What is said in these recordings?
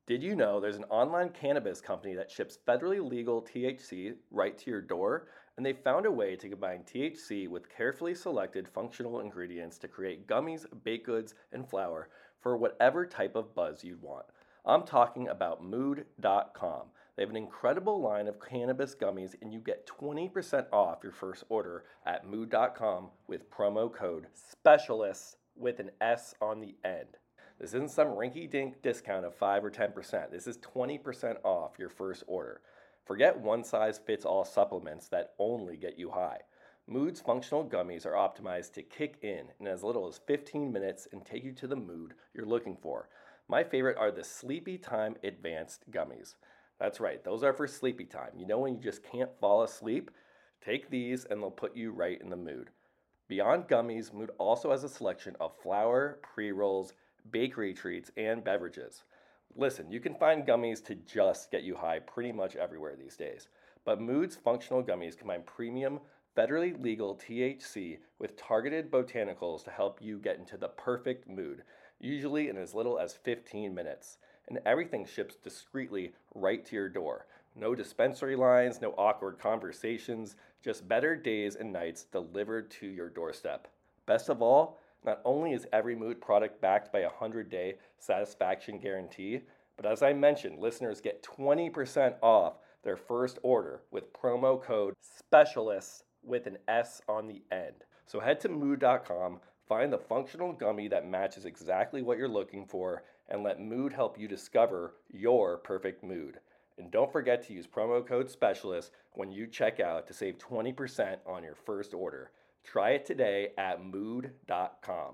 Did you know there's an online cannabis company that ships federally legal THC right to your door? And they found a way to combine THC with carefully selected functional ingredients to create gummies, baked goods, and flour for whatever type of buzz you'd want. I'm talking about Mood.com. They have an incredible line of cannabis gummies, and you get 20% off your first order at Mood.com with promo code SPECIALIST with an S on the end. This isn't some rinky dink discount of 5 or 10%. This is 20% off your first order. Forget one size fits all supplements that only get you high. Mood's functional gummies are optimized to kick in as little as 15 minutes and take you to the mood you're looking for. My favorite are the Sleepy Time Advanced Gummies. That's right, those are for sleepy time. You know when you just can't fall asleep? Take these and they'll put you right in the mood. Beyond gummies, Mood also has a selection of flour, pre-rolls, bakery treats, and beverages. Listen, you can find gummies to just get you high pretty much everywhere these days. But Mood's functional gummies combine premium, federally legal THC with targeted botanicals to help you get into the perfect mood, usually in as little as 15 minutes. And everything ships discreetly right to your door. No dispensary lines, no awkward conversations, just better days and nights delivered to your doorstep. Best of all, not only is every Mood product backed by a 100-day satisfaction guarantee, but as I mentioned, listeners get 20% off their first order with promo code SPECIALIST with an S on the end. So head to Mood.com, find the functional gummy that matches exactly what you're looking for, and let Mood help you discover your perfect mood. And don't forget to use promo code SPECIALIST when you check out to save 20% on your first order. Try it today at Mood.com.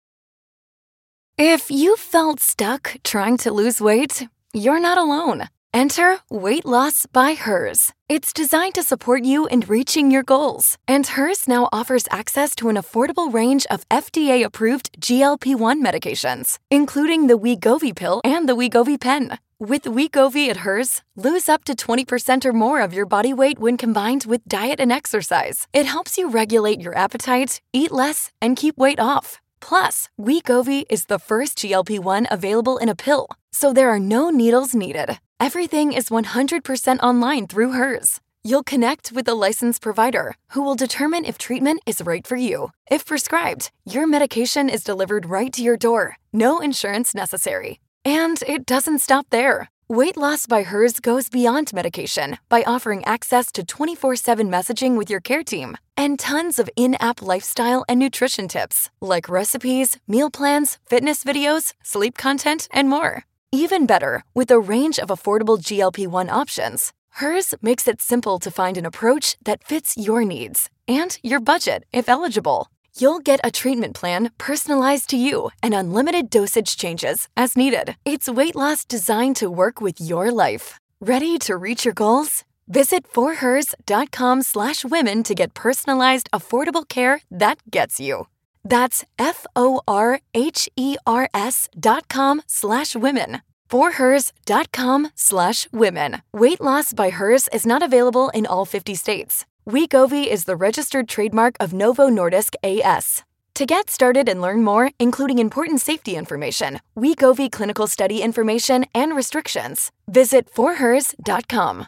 If you felt stuck trying to lose weight, you're not alone. Enter Weight Loss by Hers. It's designed to support you in reaching your goals. And Hers now offers access to an affordable range of FDA-approved GLP-1 medications, including the Wegovy pill and the Wegovy pen. With Wegovy at Hers, lose up to 20% or more of your body weight when combined with diet and exercise. It helps you regulate your appetite, eat less, and keep weight off. Plus, Wegovy is the first GLP-1 available in a pill, so there are no needles needed. Everything is 100% online through Hers. You'll connect with a licensed provider who will determine if treatment is right for you. If prescribed, your medication is delivered right to your door. No insurance necessary. And it doesn't stop there. Weight Loss by Hers goes beyond medication by offering access to 24/7 messaging with your care team and tons of in-app lifestyle and nutrition tips like recipes, meal plans, fitness videos, sleep content, and more. Even better, with a range of affordable GLP-1 options, Hers makes it simple to find an approach that fits your needs and your budget if eligible. You'll get a treatment plan personalized to you and unlimited dosage changes as needed. It's weight loss designed to work with your life. Ready to reach your goals? Visit forhers.com/women to get personalized, affordable care that gets you. That's forhers.com/women. forhers.com/women. Weight Loss by Hers is not available in all 50 states. Wegovy is the registered trademark of Novo Nordisk A.S. To get started and learn more, including important safety information, Wegovy clinical study information, and restrictions, visit forhers.com.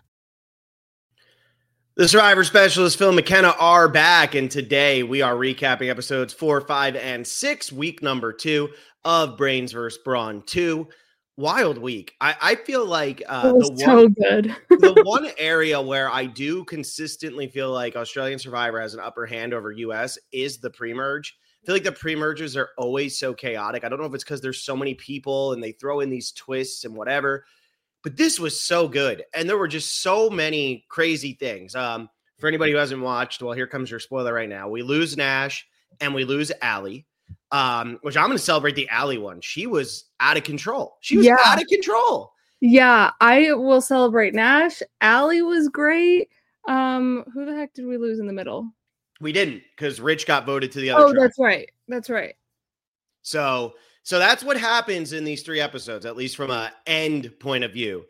The Survivor Specialist, Phil McKenna, are back, and today we are recapping episodes 4, 5, and 6, week number 2 of Brains vs. Brawn 2. Wild week. I feel like It was so good. the one area where I do consistently feel like Australian Survivor has an upper hand over US is the pre-merge. I feel like the pre-merges are always so chaotic. I don't know if it's because there's so many people and they throw in these twists and whatever, but this was so good. And there were just so many crazy things. For anybody who hasn't watched, well, here comes your spoiler right now. We lose Nash and we lose Allie. Which I'm going to celebrate the Allie one. She was out of control. Out of control. Yeah, I will celebrate Nash. Allie was great. Who the heck did we lose in the middle? We didn't, because Rich got voted to the other track. That's right. So that's what happens in these 3 episodes, at least from an end point of view.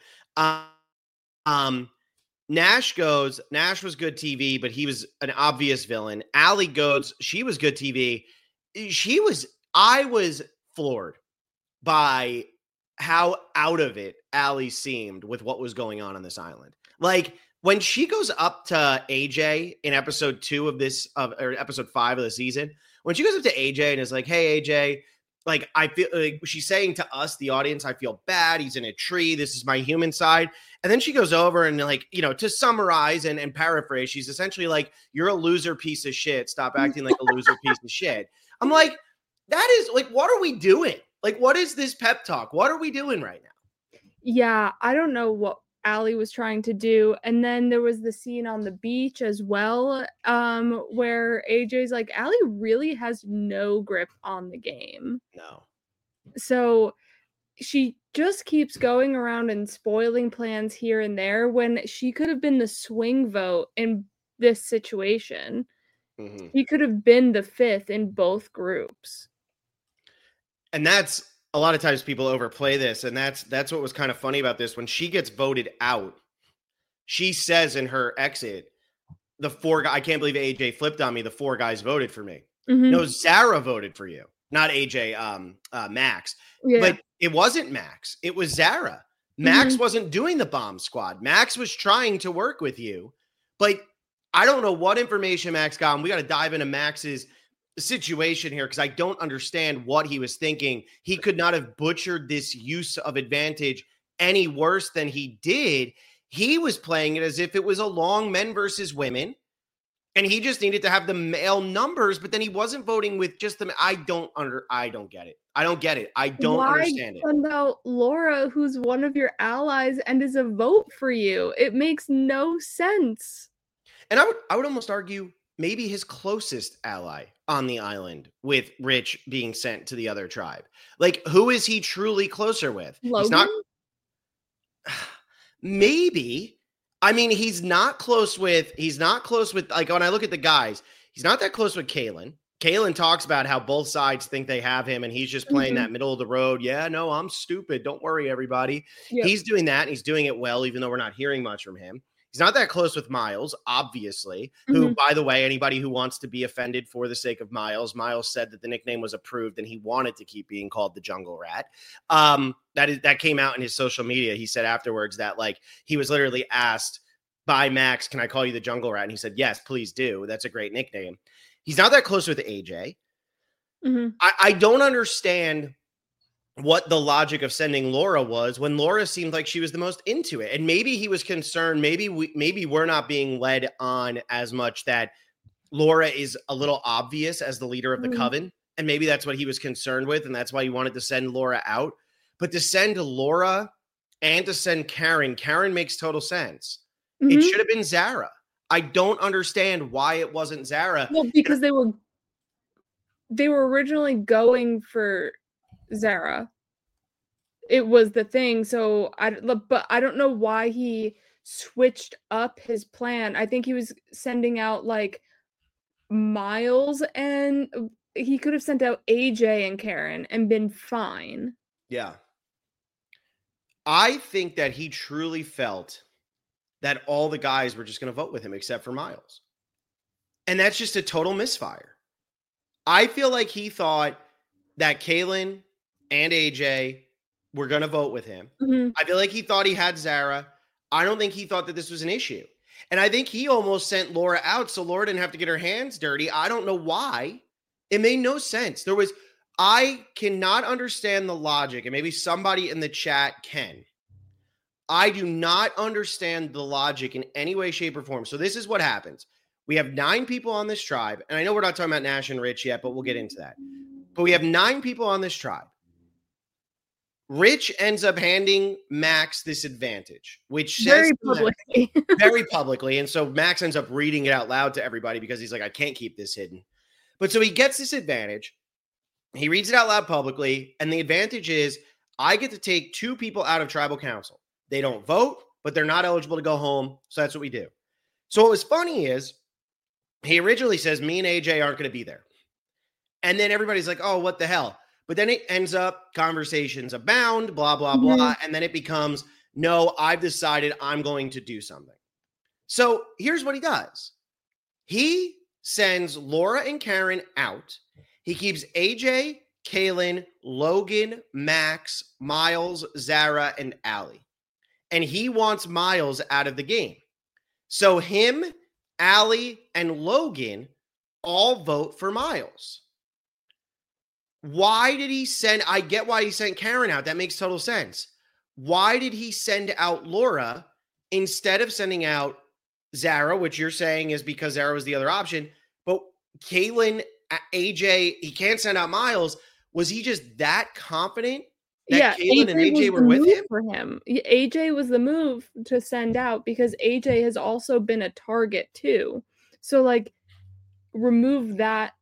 Nash was good TV, but he was an obvious villain. Allie goes, she was good TV. I was floored by how out of it Allie seemed with what was going on this island. Like when she goes up to AJ in episode 2 of this, or episode 5 of the season, when she goes up to AJ and is like, hey, AJ, like, I feel like she's saying to us, the audience, I feel bad. He's in a tree. This is my human side. And then she goes over and, like, you know, to summarize and paraphrase, she's essentially like, you're a loser piece of shit. Stop acting like a loser piece of shit. I'm like, that is like, what are we doing? Like, what is this pep talk? What are we doing right now? Yeah, I don't know what Allie was trying to do. And then there was the scene on the beach as well, where AJ's like, Allie really has no grip on the game. No. So she just keeps going around and spoiling plans here and there when she could have been the swing vote in this situation. Mm-hmm. He could have been the 5th in both groups. And that's a lot of times people overplay this. And that's what was kind of funny about this. When she gets voted out, she says in her exit, the 4 guys, I can't believe AJ flipped on me. The 4 guys voted for me. Mm-hmm. No, Zara voted for you, not AJ, Max. Yeah. But it wasn't Max. It was Zara. Max wasn't doing the bomb squad. Max was trying to work with you. But I don't know what information Max got. And we got to dive into Max's situation here because I don't understand what he was thinking. He could not have butchered this use of advantage any worse than he did. He was playing it as if it was a long men versus women, and he just needed to have the male numbers, but then he wasn't voting with just them. I don't get it. I don't get it. I don't understand it. Why out Laura, who's one of your allies and is a vote for you? It makes no sense. And I would almost argue maybe his closest ally on the island, with Rich being sent to the other tribe. Like, who is he truly closer with? Logan? He's not. Maybe. I mean, he's not close with, like, when I look at the guys, he's not that close with Kalen. Kalen talks about how both sides think they have him and he's just playing that middle of the road. Yeah, no, I'm stupid. Don't worry, everybody. Yep. He's doing that and he's doing it well, even though we're not hearing much from him. He's not that close with Miles, obviously, who, by the way, anybody who wants to be offended for the sake of Miles said that the nickname was approved and he wanted to keep being called the Jungle Rat. That came out in his social media. He said afterwards that, like, he was literally asked by Max, can I call you the Jungle Rat? And he said, yes, please do. That's a great nickname. He's not that close with AJ. I don't understand what the logic of sending Laura was when Laura seemed like she was the most into it. And maybe he was concerned. Maybe we're not being led on as much that Laura is a little obvious as the leader of the coven. And maybe that's what he was concerned with. And that's why he wanted to send Laura out. But to send Laura and to send Karen makes total sense. It should have been Zara. I don't understand why it wasn't Zara. Well, because they were originally going for Zara. It was the thing. So but I don't know why he switched up his plan. I think he was sending out like Miles, and he could have sent out AJ and Karen and been fine. Yeah. I think that he truly felt that all the guys were just going to vote with him except for Miles. And that's just a total misfire. I feel like he thought that Kalen and AJ were going to vote with him. I feel like he thought he had Zara. I don't think he thought that this was an issue. And I think he almost sent Laura out so Laura didn't have to get her hands dirty. I don't know why. It made no sense. I cannot understand the logic, and maybe somebody in the chat can. I do not understand the logic in any way, shape, or form. So this is what happens. We have 9 people on this tribe. And I know we're not talking about Nash and Rich yet, but we'll get into that. But we have 9 people on this tribe. Rich ends up handing Max this advantage, which says very publicly. And so Max ends up reading it out loud to everybody because he's like, I can't keep this hidden. But so he gets this advantage. He reads it out loud publicly. And the advantage is I get to take 2 people out of tribal council. They don't vote, but they're not eligible to go home. So that's what we do. So what was funny is he originally says me and AJ aren't going to be there. And then everybody's like, oh, what the hell? But then it ends up conversations abound, blah, blah, blah. And then it becomes, no, I've decided I'm going to do something. So here's what he does. He sends Laura and Karen out. He keeps AJ, Kaylin, Logan, Max, Miles, Zara, and Allie. And he wants Miles out of the game. So him, Allie, and Logan all vote for Miles. Why did he send? I get why he sent Karen out. That makes total sense. Why did he send out Laura instead of sending out Zara, which you're saying is because Zara was the other option? But Kaylin, AJ, he can't send out Miles. Was he just that confident that Kaylin and AJ were with him? For him, AJ was the move to send out because AJ has also been a target too. So like, remove that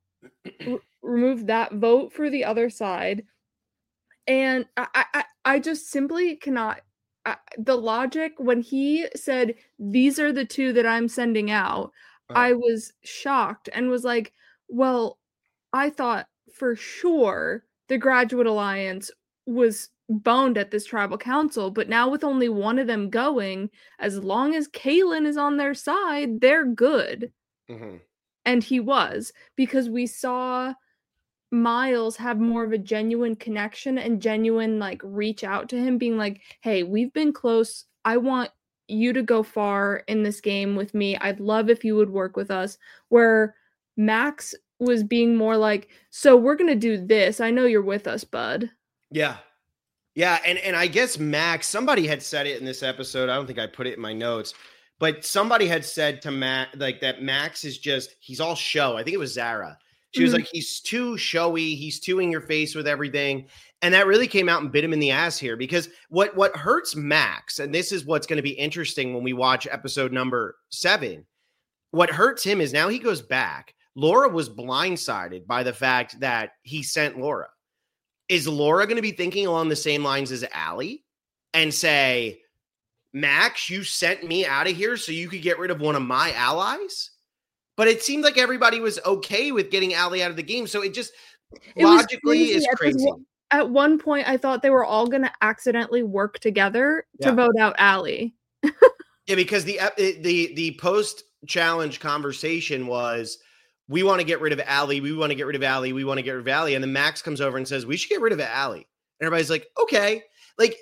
vote for the other side. And I just simply cannot. The logic when he said these are the two that I'm sending out, I was shocked and was like, well, I thought for sure the Graduate Alliance was boned at this tribal council, but now with only one of them going, as long as Kaylin is on their side, they're good. Mm-hmm. And he was, because we saw Miles have more of a genuine connection and genuine like reach out to him, being like, hey, we've been close. I want you to go far in this game with me. I'd love if you would work with us. Where Max was being more like, so we're gonna do this. I know you're with us, bud. Yeah. Yeah. And I guess Max, somebody had said it in this episode. I don't think I put it in my notes, but somebody had said to Max like that Max is just, he's all show. I think it was Zara. She was like, he's too showy. He's too in your face with everything. And that really came out and bit him in the ass here, because what hurts Max, and this is what's going to be interesting when we watch episode number 7, what hurts him is now he goes back. Laura was blindsided by the fact that he sent Laura. Is Laura going to be thinking along the same lines as Allie and say, Max, you sent me out of here so you could get rid of one of my allies? But it seemed like everybody was okay with getting Allie out of the game. So it logically is crazy. At one point, I thought they were all going to accidentally work together to vote out Allie. Yeah, because the post-challenge conversation was, we want to get rid of Allie. We want to get rid of Allie. We want to get rid of Allie. And then Max comes over and says, we should get rid of Allie. And everybody's like, okay. Like,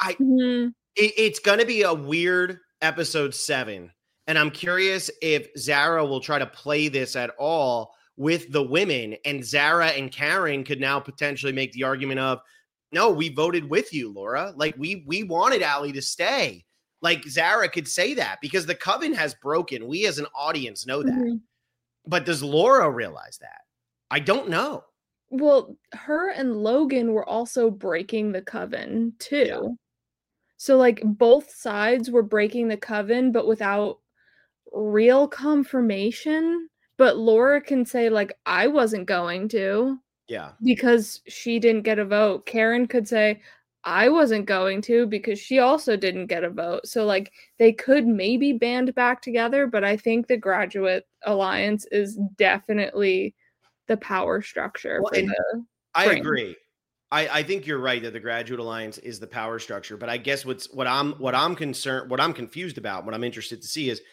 it's going to be a weird episode 7. And I'm curious if Zara will try to play this at all with the women, and Zara and Karen could now potentially make the argument of, no, we voted with you, Laura. Like we wanted Allie to stay. Like Zara could say that because the coven has broken. We as an audience know that. Mm-hmm. But does Laura realize that? I don't know. Well, her and Logan were also breaking the coven too. Yeah. So like both sides were breaking the coven, but without real confirmation. But Laura can say like, I wasn't going to. Yeah. Because she didn't get a vote. Karen could say, I wasn't going to, because she also didn't get a vote. So like they could maybe band back together, but I think the Graduate Alliance is definitely the power structure. Well, I agree. I think you're right that the Graduate Alliance is the power structure, but I guess what I'm confused about, what I'm interested to see is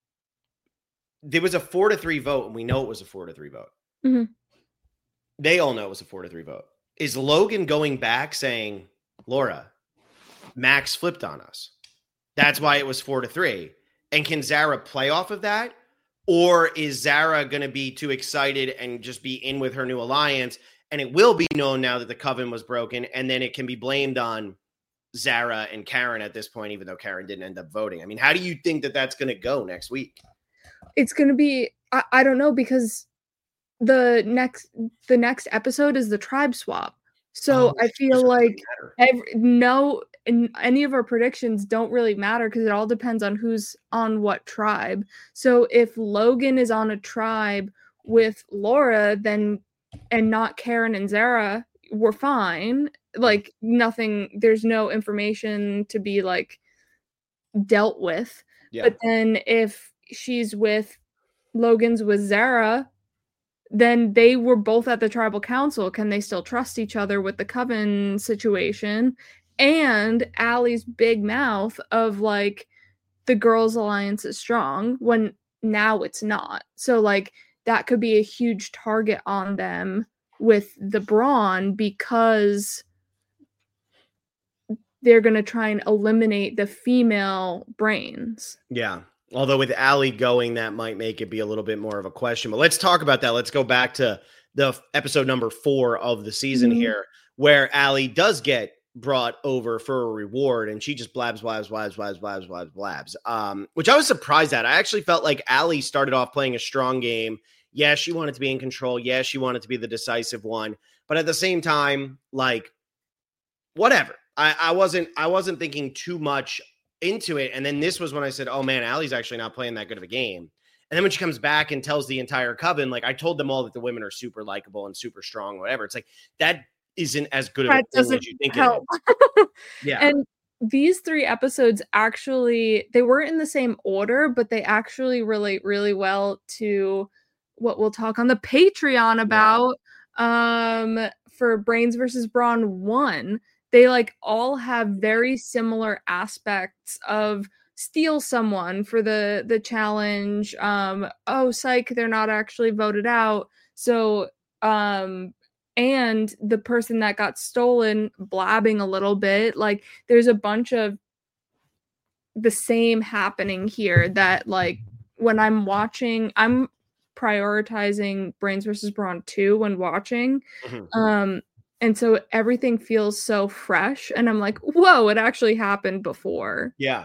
there was a 4-3 vote, and we know it was a 4-3 vote. Mm-hmm. They all know it was a 4-3 vote. Is Logan going back saying, Laura, Max flipped on us. That's why it was 4-3. And can Zara play off of that? Or is Zara going to be too excited and just be in with her new alliance? And it will be known now that the coven was broken. And then it can be blamed on Zara and Karen at this point, even though Karen didn't end up voting. I mean, how do you think that that's going to go next week? It's going to be, I don't know, because the next episode is the tribe swap. So I feel like any of our predictions don't really matter because it all depends on who's on what tribe. So if Logan is on a tribe with Laura, then and not Karen and Zara, we're fine. Like nothing, there's no information to be like dealt with. Yeah. But then if she's with Logan's with Zara, then they were both at the tribal council. Can they still trust each other with the coven situation? And Allie's big mouth of like the girls' alliance is strong when now it's not. So like that could be a huge target on them with the Braun because they're going to try and eliminate the female brains. Yeah. Although with Allie going, that might make it be a little bit more of a question. But let's talk about that. Let's go back to the episode number 4 of the season here, where Allie does get brought over for a reward, and she just blabs, which I was surprised at. I actually felt like Allie started off playing a strong game. Yeah, she wanted to be in control. Yeah, she wanted to be the decisive one. But at the same time, like, whatever. I wasn't thinking too much into it. And then this was when I said, oh man, Allie's actually not playing that good of a game. And then when she comes back and tells the entire coven, like, I told them all that the women are super likable and super strong, whatever. It's like, that isn't as good of a thing as you think it is. Yeah. And these 3 episodes actually, they weren't in the same order, but they actually relate really well to what we'll talk on the Patreon about for Brains versus Brawn 1. They like all have very similar aspects of steal someone for the challenge. Oh, psych, they're not actually voted out. So, and the person that got stolen blabbing a little bit. Like, there's a bunch of the same happening here that, like, when I'm watching, I'm prioritizing Brains versus Brawn 2 when watching. And so everything feels so fresh. And I'm like, whoa, it actually happened before. Yeah.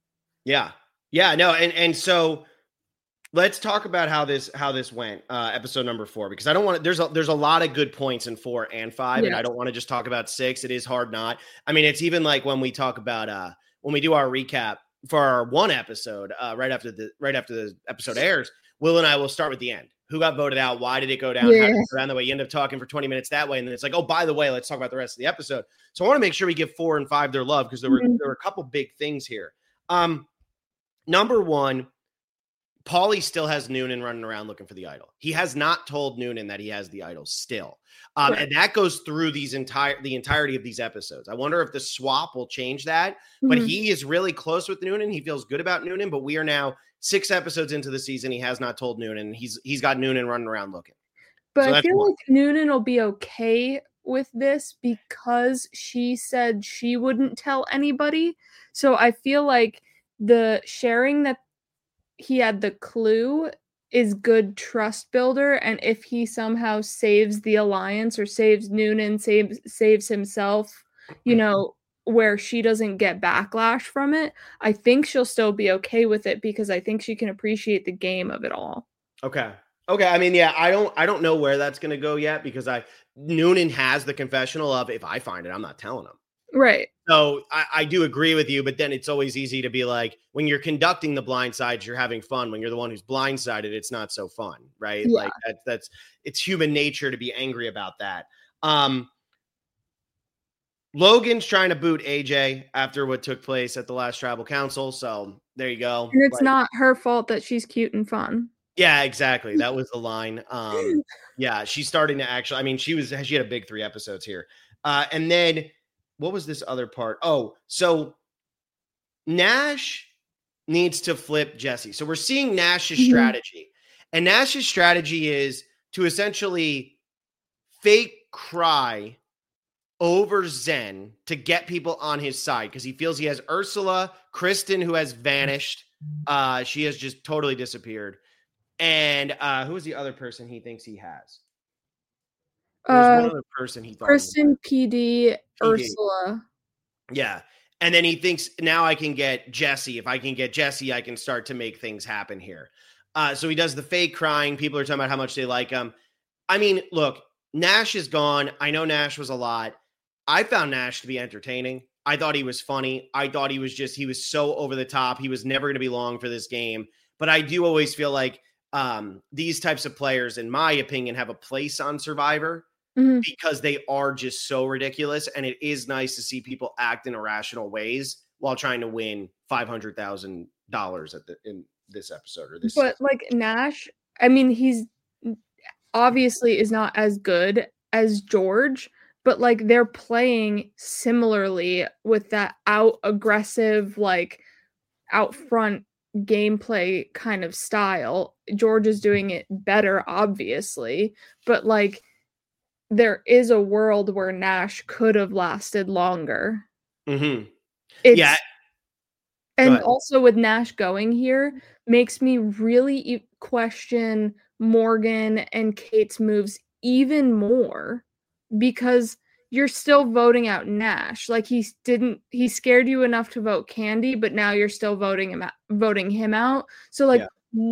No. And so let's talk about how this went, episode number 4, because I don't want to, there's a lot of good points in 4 and 5. And I don't want to just talk about 6. It is hard not. I mean, it's even like when we talk about, when we do our recap for our 1 episode, right after the episode airs, Will and I will start with the end. Who got voted out? Why did it go down? How did it go down that way? You end up talking for 20 minutes that way. And then it's like, oh, by the way, let's talk about the rest of the episode. So I want to make sure we give 4 and 5 their love, because there were a couple big things here. Number 1, Paulie still has Noonan running around looking for the idol. He has not told Noonan that he has the idol still. And that goes through the entirety of these episodes. I wonder if the swap will change that, but he is really close with Noonan. He feels good about Noonan, but we are now 6 episodes into the season. He has not told Noonan. He's got Noonan running around looking. But so I feel like Noonan will be okay with this because she said she wouldn't tell anybody. So I feel like the sharing that he had the clue is good trust builder. And if he somehow saves the alliance or saves Noonan, saves himself, you know, where she doesn't get backlash from it, I think she'll still be okay with it because I think she can appreciate the game of it all. Okay. I mean, yeah, I don't know where that's going to go yet because Noonan has the confessional of, if I find it, I'm not telling him. Right. So I do agree with you, but then it's always easy to be like, when you're conducting the blind sides, you're having fun. When you're the one who's blindsided, it's not so fun, right? Yeah. Like it's human nature to be angry about that. Logan's trying to boot AJ after what took place at the last tribal council. So there you go. And it's not her fault that she's cute and fun. Yeah, exactly. That was the line. Yeah, she's starting to actually, I mean, she had a big 3 episodes here. And then what was this other part? Oh, so Nash needs to flip Jesse. So we're seeing Nash's strategy. And Nash's strategy is to essentially fake cry over Zen to get people on his side because he feels he has Ursula, Kristen, who has vanished. She has just totally disappeared. And who is the other person he thinks he has? There's one other person he thought. Kristen, PD, Ursula. Yeah. And then he thinks, now I can get Jesse. If I can get Jesse, I can start to make things happen here. So he does the fake crying. People are talking about how much they like him. I mean, look, Nash is gone. I know Nash was a lot. I found Nash to be entertaining. I thought he was funny. I thought he was so over the top. He was never going to be long for this game. But I do always feel like these types of players, in my opinion, have a place on Survivor. Because they are just so ridiculous. And it is nice to see people act in irrational ways while trying to win $500,000 in this episode or this. But like Nash, I mean, he's obviously is not as good as George, but like they're playing similarly with that aggressive, like out front gameplay kind of style. George is doing it better, obviously, but like there is a world where Nash could have lasted longer. Mm-hmm. Yeah. And also with Nash going here makes me really question Morgan and Kate's moves even more, because you're still voting out Nash. Like he scared you enough to vote Candy, but now you're still voting him out. So like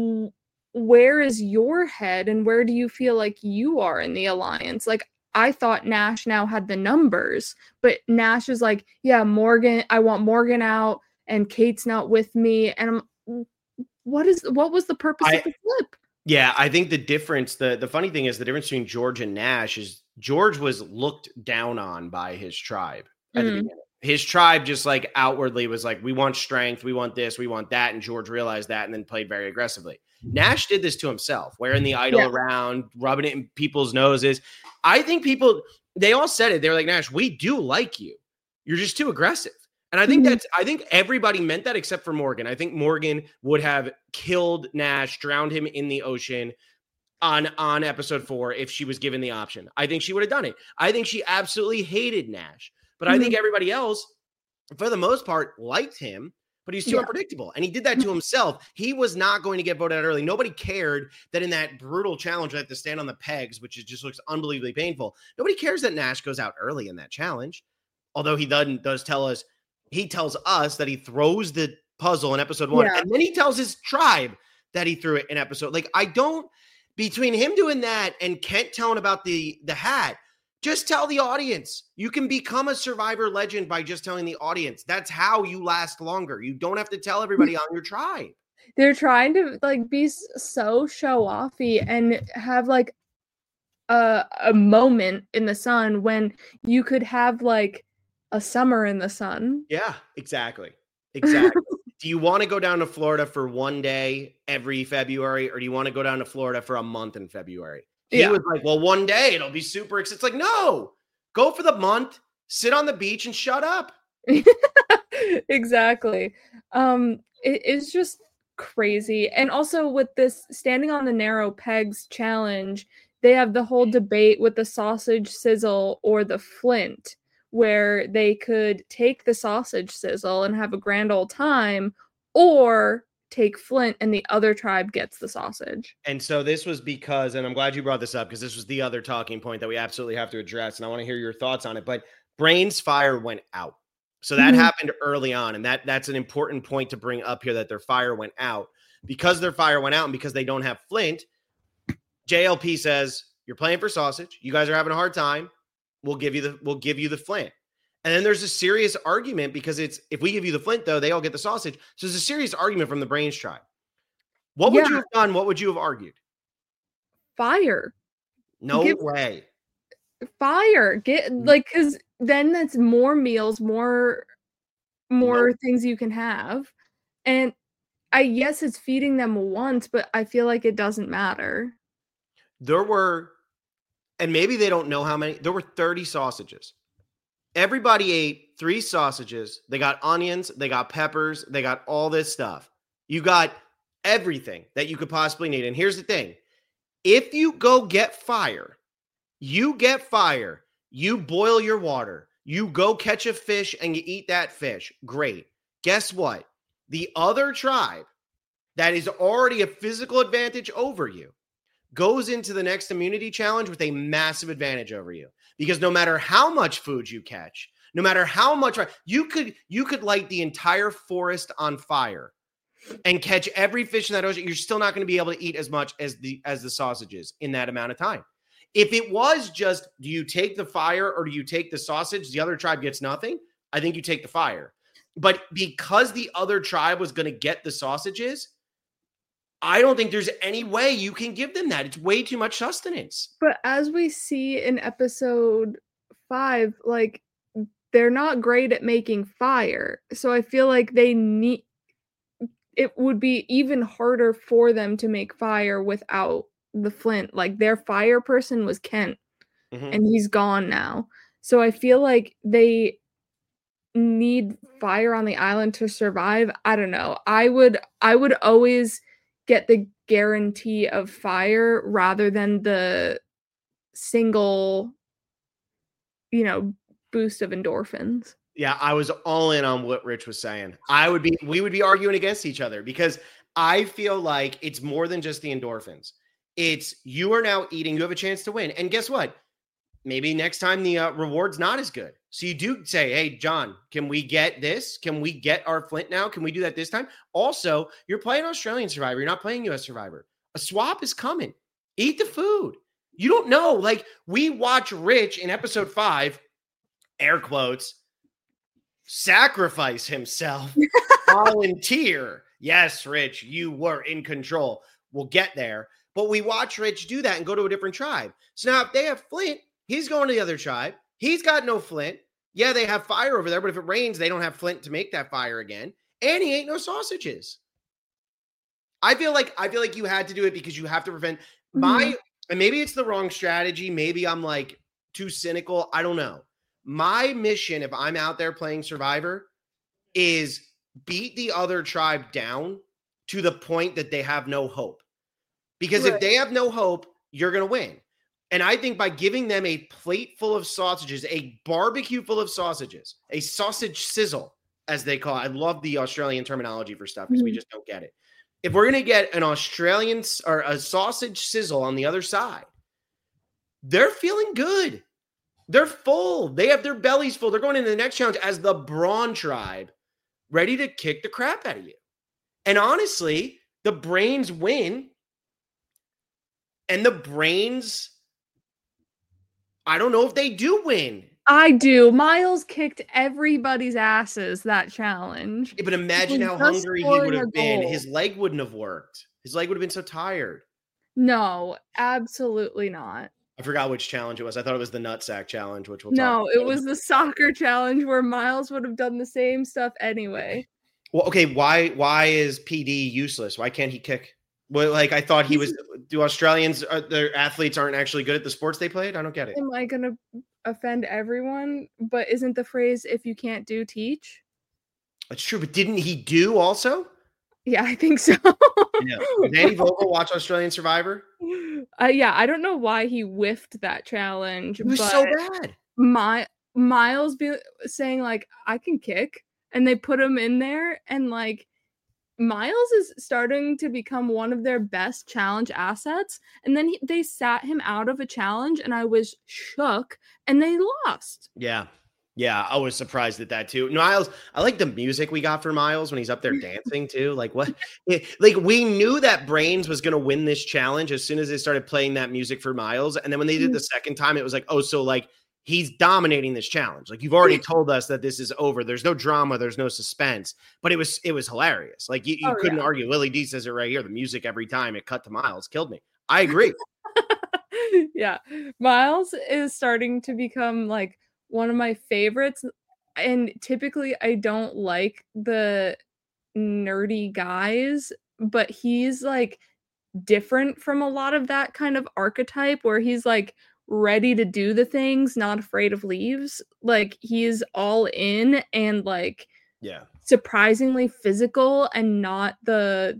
where is your head and where do you feel like you are in the alliance? Like I thought Nash now had the numbers, but Nash is like, yeah, Morgan, I want Morgan out and Kate's not with me. And what was the purpose of the flip? Yeah, I think the difference, the funny thing is the difference between George and Nash is George was looked down on by his tribe at the beginning. His tribe just like outwardly was like, we want strength, we want this, we want that. And George realized that and then played very aggressively. Nash did this to himself, wearing the idol around, rubbing it in people's noses. I think they all said it. They were like, Nash, we do like you. You're just too aggressive. And I think I think everybody meant that except for Morgan. I think Morgan would have killed Nash, drowned him in the ocean on episode 4 if she was given the option. I think she would have done it. I think she absolutely hated Nash. But I think everybody else, for the most part, liked him, but he's too unpredictable. And he did that to himself. He was not going to get voted out early. Nobody cared that in that brutal challenge, I have to stand on the pegs, which just looks unbelievably painful. Nobody cares that Nash goes out early in that challenge. Although he does tell us, he tells us that he throws the puzzle in episode 1. And then he tells his tribe that he threw it in episode. Like, between him doing that and Kent telling about the hat, just tell the audience. You can become a Survivor legend by just telling the audience. That's how you last longer. You don't have to tell everybody on your tribe. They're trying to like be so show-offy and have like a moment in the sun when you could have like a summer in the sun. Yeah, exactly. Do you want to go down to Florida for one day every February, or do you want to go down to Florida for a month in February? He was like, well, one day it'll be super exciting. It's like, no, go for the month, sit on the beach and shut up. Exactly. It is just crazy. And also with this standing on the narrow pegs challenge, they have the whole debate with the sausage sizzle or the flint, where they could take the sausage sizzle and have a grand old time, or take flint and the other tribe gets the sausage. And so this was because, and I'm glad you brought this up because this was the other talking point that we absolutely have to address. And I want to hear your thoughts on it, but Brain's fire went out. So that happened early on. And that's an important point to bring up here, that their fire went out. Because their fire went out and because they don't have flint, JLP says, you're playing for sausage. You guys are having a hard time. We'll give you the flint. And then there's a serious argument because if we give you the flint, though, they all get the sausage. So there's a serious argument from the Brains tribe. What would you have done? What would you have argued? Fire. No way. Fire. Because then that's more meals, more things you can have. And yes, it's feeding them once, but I feel like it doesn't matter. There were, and maybe they don't know how many, there were 30 sausages. Everybody ate 3 sausages. They got onions, they got peppers, they got all this stuff. You got everything that you could possibly need. And here's the thing. If you go get fire, you boil your water, you go catch a fish and you eat that fish. Great. Guess what? The other tribe that is already a physical advantage over you goes into the next immunity challenge with a massive advantage over you. Because no matter how much food you catch, no matter how much you could light the entire forest on fire and catch every fish in that ocean, you're still not going to be able to eat as much as the sausages in that amount of time. If it was just, do you take the fire or do you take the sausage? The other tribe gets nothing. I think you take the fire. But because the other tribe was going to get the sausages, I don't think there's any way you can give them that. It's way too much sustenance. But as we see in episode 5, like, they're not great at making fire. So I feel like it would be even harder for them to make fire without the flint. Like, their fire person was Kent, and he's gone now. So I feel like they need fire on the island to survive. I don't know. I would always get the guarantee of fire rather than the single boost of endorphins. Yeah, I was all in on what Rich was saying. We would be arguing against each other because I feel like it's more than just the endorphins. It's you are now eating, you have a chance to win. And guess what? Maybe next time the reward's not as good. So you do say, hey, John, can we get this? Can we get our Flint now? Can we do that this time? Also, you're playing Australian Survivor. You're not playing US Survivor. A swap is coming. Eat the food. You don't know. Like, we watch Rich in episode 5, air quotes, sacrifice himself, volunteer. Yes, Rich, you were in control. We'll get there. But we watch Rich do that and go to a different tribe. So now if they have Flint, he's going to the other tribe. He's got no Flint. Yeah, they have fire over there, but if it rains, they don't have Flint to make that fire again. And he ain't no sausages. I feel like you had to do it because you have to prevent and maybe it's the wrong strategy. Maybe I'm like too cynical. I don't know. My mission, if I'm out there playing Survivor, is beat the other tribe down to the point that they have no hope. Because if they have no hope, you're going to win. And I think by giving them a plate full of sausages, a barbecue full of sausages, a sausage sizzle, as they call it. I love the Australian terminology for stuff because we just don't get it. If we're going to get an Australian or a sausage sizzle on the other side, they're feeling good. They're full. They have their bellies full. They're going into the next challenge as the Brawn tribe, ready to kick the crap out of you. And honestly, the Brains win. And the Brains, I don't know if they do win. I do. Miles kicked everybody's asses that challenge. Yeah, but imagine how hungry he would have been. His leg wouldn't have worked. His leg would have been so tired. No, absolutely not. I forgot which challenge it was. I thought it was the nutsack challenge, which we'll talk about. No, it was the soccer challenge where Miles would have done the same stuff anyway. Well, okay, why is PD useless? Why can't he kick? Well, like I thought he was. Do Australians, their athletes aren't actually good at the sports they played? I don't get it. Am I gonna offend everyone? But isn't the phrase "if you can't do, teach"? That's true, but didn't he do also? Yeah, I think so. Yeah. Did Andy Vogel watch Australian Survivor? Yeah, I don't know why he whiffed that challenge. It was so bad. Miles saying like, I can kick, and they put him in there, and like Miles is starting to become one of their best challenge assets, and then they sat him out of a challenge, and I was shook, and they lost. Yeah, I was surprised at that too. Miles, I like the music we got for Miles when he's up there dancing too. Like what? Like we knew that Brains was going to win this challenge as soon as they started playing that music for Miles. And then when they did the second time, it was like, oh, so like he's dominating this challenge. Like you've already told us that this is over. There's no drama. There's no suspense. But it was hilarious. Like you couldn't argue. Lily D says it right here. The music every time it cut to Miles killed me. I agree. Yeah, Miles is starting to become like one of my favorites, and typically I don't like the nerdy guys, but he's like different from a lot of that kind of archetype where he's like ready to do the things, not afraid of leaves. Like he's all in and like surprisingly physical and not the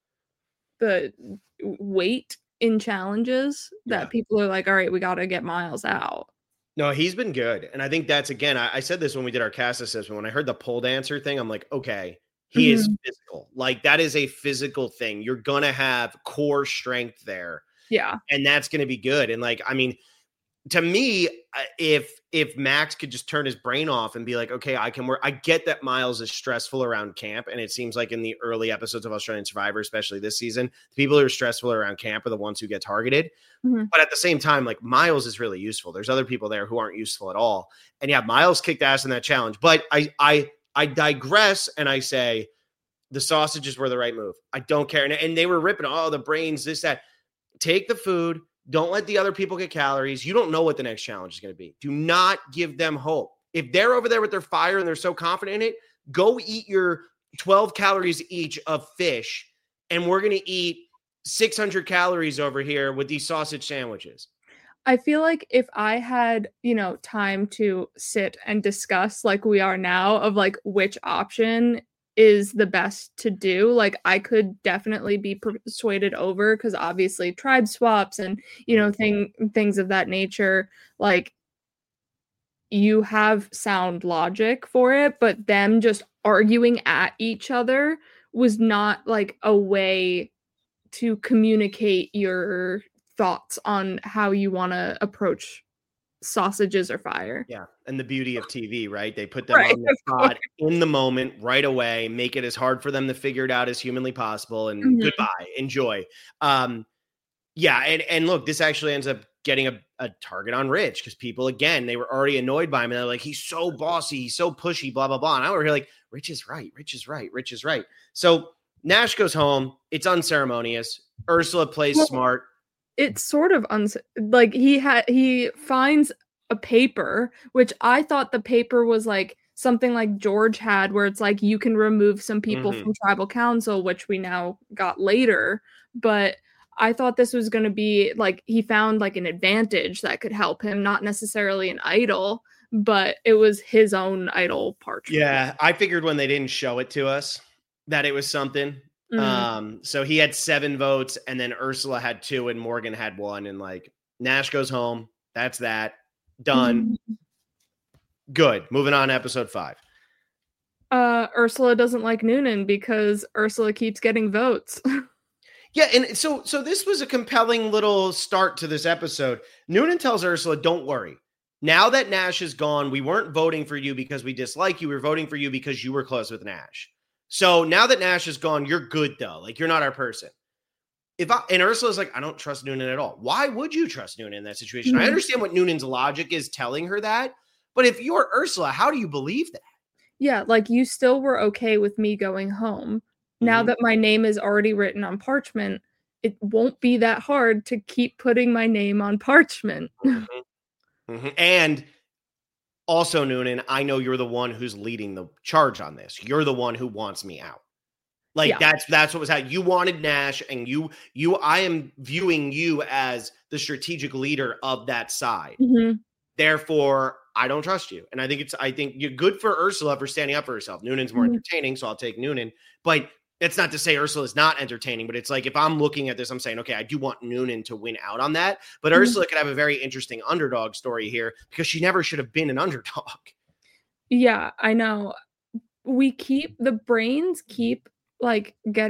weight in challenges that people are like, all right, we got to get Miles out. No, he's been good. And I think that's, again, I said this when we did our cast assessment. When I heard the pole dancer thing, I'm like, okay, he is physical. Like that is a physical thing. You're going to have core strength there. Yeah. And that's going to be good. And like, I mean, to me, if Max could just turn his brain off and be like, okay, I can work. I get that Miles is stressful around camp. And it seems like in the early episodes of Australian Survivor, especially this season, the people who are stressful around camp are the ones who get targeted. But at the same time, like Miles is really useful. There's other people there who aren't useful at all. And yeah, Miles kicked ass in that challenge. But I digress and I say the sausages were the right move. I don't care. And they were ripping, the Brains, this, that. Take the food. Don't let the other people get calories. You don't know what the next challenge is going to be. Do not give them hope. If they're over there with their fire and they're so confident in it, go eat your 12 calories each of fish, and we're going to eat 600 calories over here with these sausage sandwiches. I feel like if I had, time to sit and discuss like we are now of like which option is the best to do, like I could definitely be persuaded over, because obviously tribe swaps and things of that nature, like you have sound logic for it, but them just arguing at each other was not like a way to communicate your thoughts on how you want to approach sausages or fire. Yeah. And the beauty of TV, right? They put them Right, on the of course. spot in the moment right away, make it as hard for them to figure it out as humanly possible. And Mhm. goodbye, enjoy. Yeah. And look, this actually ends up getting a target on Rich because people, again, they were already annoyed by him. And they're like, he's so bossy, he's so pushy, blah, blah, blah. And I were here like, Rich is right. Rich is right. Rich is right. So Nash goes home. It's unceremonious. Ursula plays smart. It's sort of like he finds a paper, which I thought the paper was like something like George had, where it's like you can remove some people from tribal council, which we now got later. But I thought this was going to be like he found like an advantage that could help him, not necessarily an idol, but it was his own idol parchment. Yeah, I figured when they didn't show it to us that it was something. So he had 7 votes, and then Ursula had 2, and Morgan had 1, and like Nash goes home. That's that. Done. Good. Moving on to episode 5. Ursula doesn't like Noonan because Ursula keeps getting votes. Yeah, and so this was a compelling little start to this episode. Noonan tells Ursula, don't worry. Now that Nash is gone, we weren't voting for you because we dislike you. We were voting for you because you were close with Nash. So now that Nash is gone, you're good, though. Like, you're not our person. And Ursula's like, I don't trust Noonan at all. Why would you trust Noonan in that situation? Mm-hmm. I understand what Noonan's logic is telling her that. But if you're Ursula, how do you believe that? Yeah, like you still were okay with me going home. Now that my name is already written on parchment, it won't be that hard to keep putting my name on parchment. And also, Noonan, I know you're the one who's leading the charge on this. You're the one who wants me out. Like, that's what was happening. You wanted Nash, and I am viewing you as the strategic leader of that side. Therefore, I don't trust you. And I think you're good for Ursula for standing up for herself. Noonan's more entertaining, so I'll take Noonan. But it's not to say Ursula is not entertaining, but it's like if I'm looking at this, I'm saying, okay, I do want Noonan to win out on that. But Ursula could have a very interesting underdog story here because she never should have been an underdog. Yeah, I know. The brains keep like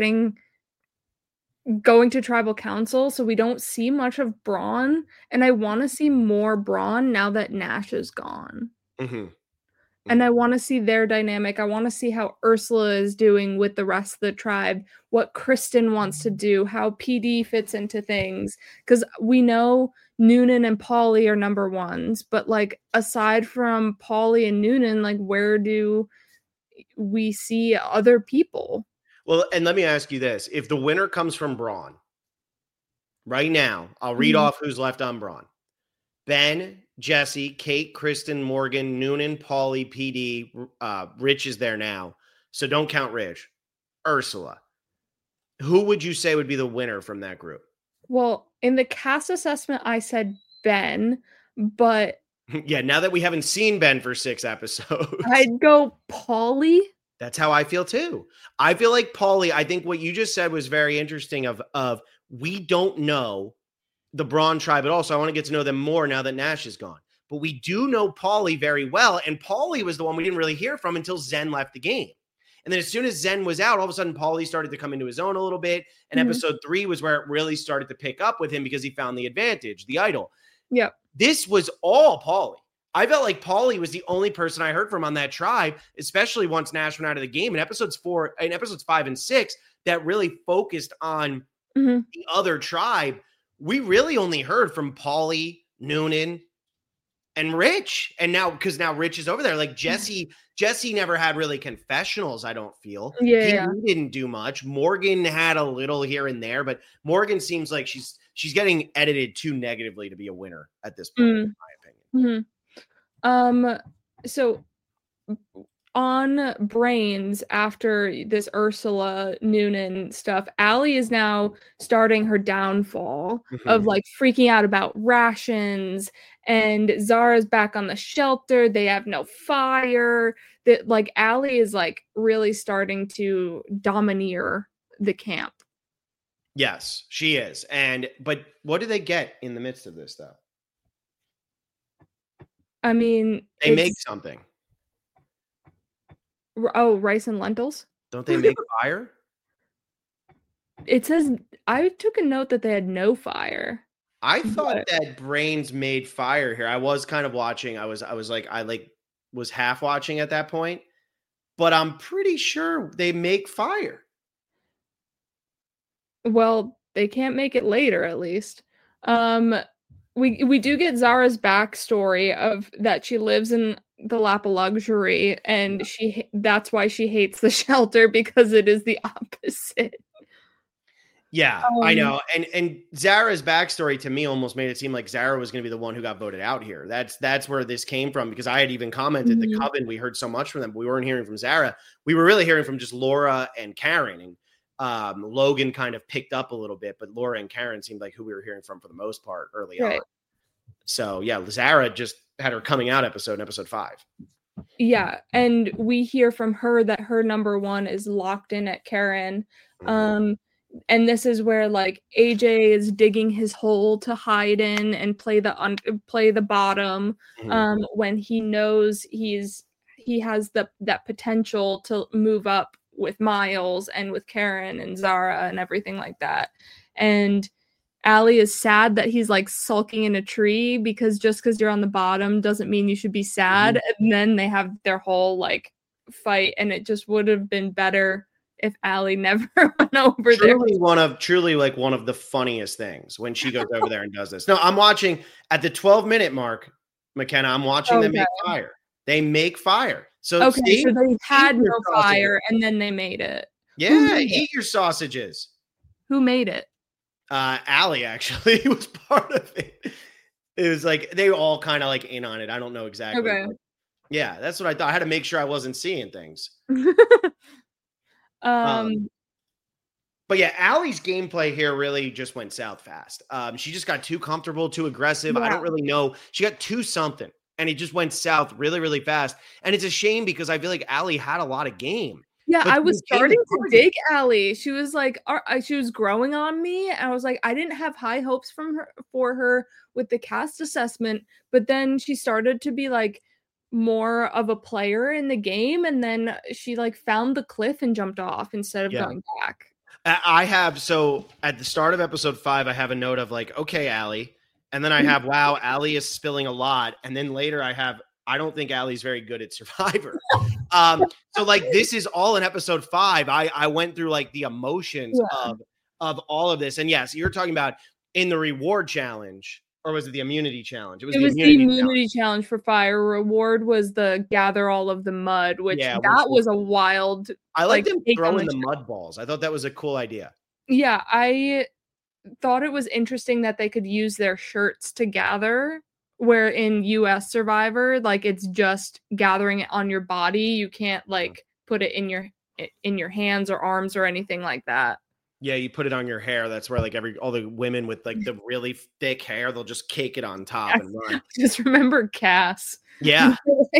going to tribal council, so we don't see much of Braun, and I want to see more Braun now that Nash is gone. And I want to see their dynamic. I want to see how Ursula is doing with the rest of the tribe, what Kristen wants to do, how PD fits into things, because we know Noonan and Paulie are number ones, but like aside from Paulie and Noonan, like where do we see other people? Well, and let me ask you this. If the winner comes from Braun, right now, I'll read off who's left on Braun. Ben, Jesse, Kate, Kristen, Morgan, Noonan, Paulie, PD, Rich is there now. So don't count Rich. Ursula. Who would you say would be the winner from that group? Well, in the cast assessment, I said Ben, but... Yeah, now that we haven't seen Ben for 6 episodes. I'd go Paulie. That's how I feel too. I feel like Paulie, I think what you just said was very interesting of we don't know the Braun tribe at all. So I want to get to know them more now that Nash is gone. But we do know Paulie very well. And Paulie was the one we didn't really hear from until Zen left the game. And then as soon as Zen was out, all of a sudden Paulie started to come into his own a little bit. And episode 3 was where it really started to pick up with him because he found the advantage, the idol. Yep. This was all Paulie. I felt like Paulie was the only person I heard from on that tribe, especially once Nash went out of the game in episodes 5 and 6 that really focused on the other tribe. We really only heard from Paulie, Noonan, and Rich. And now, because now Rich is over there, like Jesse never had really confessionals, I don't feel. He didn't do much. Morgan had a little here and there, but Morgan seems like she's getting edited too negatively to be a winner at this point, in my opinion. So on Brains, after this Ursula Noonan stuff, Allie is now starting her downfall of like freaking out about rations, and Zara's back on the shelter. They have no fire. That like Allie is like really starting to domineer the camp. Yes, she is. But what do they get in the midst of this though? I mean, They make something. rice and lentils. Don't they make fire? It says I took a note that they had no fire. I thought that brains made fire here. I was kind of watching. I was half watching at that point, but I'm pretty sure they make fire. Well, they can't make it later, at least. We do get Zara's backstory of that she lives in the lap of luxury, and that's why she hates the shelter, because it is the opposite. Yeah, I know. And Zara's backstory to me almost made it seem like Zara was going to be the one who got voted out here. That's where this came from, because I had even commented the Coven, we heard so much from them, but we weren't hearing from Zara. We were really hearing from just Laura and Karen. And Logan kind of picked up a little bit, but Laura and Karen seemed like who we were hearing from for the most part early on. So yeah, Zara just had her coming out episode in episode 5. Yeah, and we hear from her that her number 1 is locked in at Karen. And this is where like AJ is digging his hole to hide in and play the bottom when he knows he has that potential to move up with Miles and with Karen and Zara and everything like that. And Allie is sad that he's like sulking in a tree, because just because you're on the bottom doesn't mean you should be sad. And then they have their whole like fight, and it just would have been better if Allie never went over there. Truly one of the funniest things when she goes over there and does this. No, I'm watching at the 12-minute mark, McKenna. I'm watching them make fire. They make fire. So so they had no fire and then they made it. Yeah, eat your sausages. Who made it? Allie actually was part of it. It was like they were all kind of like in on it. I don't know exactly. Okay. Yeah, that's what I thought. I had to make sure I wasn't seeing things. But yeah, Allie's gameplay here really just went south fast. She just got too comfortable, too aggressive. Yeah. I don't really know. She got too something, and it just went south really, really fast. And it's a shame, because I feel like Allie had a lot of game. Yeah, I was starting to dig Allie. She was like, she was growing on me. And I was like, I didn't have high hopes for her with the cast assessment. But then she started to be like more of a player in the game. And then she like found the cliff and jumped off instead of going back. I have, so at the start of episode 5, I have a note of like, okay, Allie. And then I have, wow, Allie is spilling a lot. And then later I have, I don't think Allie's very good at Survivor. So like this is all in episode 5. I went through like the emotions of all of this. And yes, you're talking about in the reward challenge, or was it the immunity challenge? It was the immunity challenge for fire. Reward was the gather all of the mud, which was a wild. I liked them throwing the mud balls. I thought that was a cool idea. Yeah, I thought it was interesting that they could use their shirts to gather, where in US Survivor, like it's just gathering it on your body. You can't like put it in your hands or arms or anything like that. Yeah, you put it on your hair. That's where like all the women with like the really thick hair, they'll just cake it on top and run. Just remember Cass. Yeah.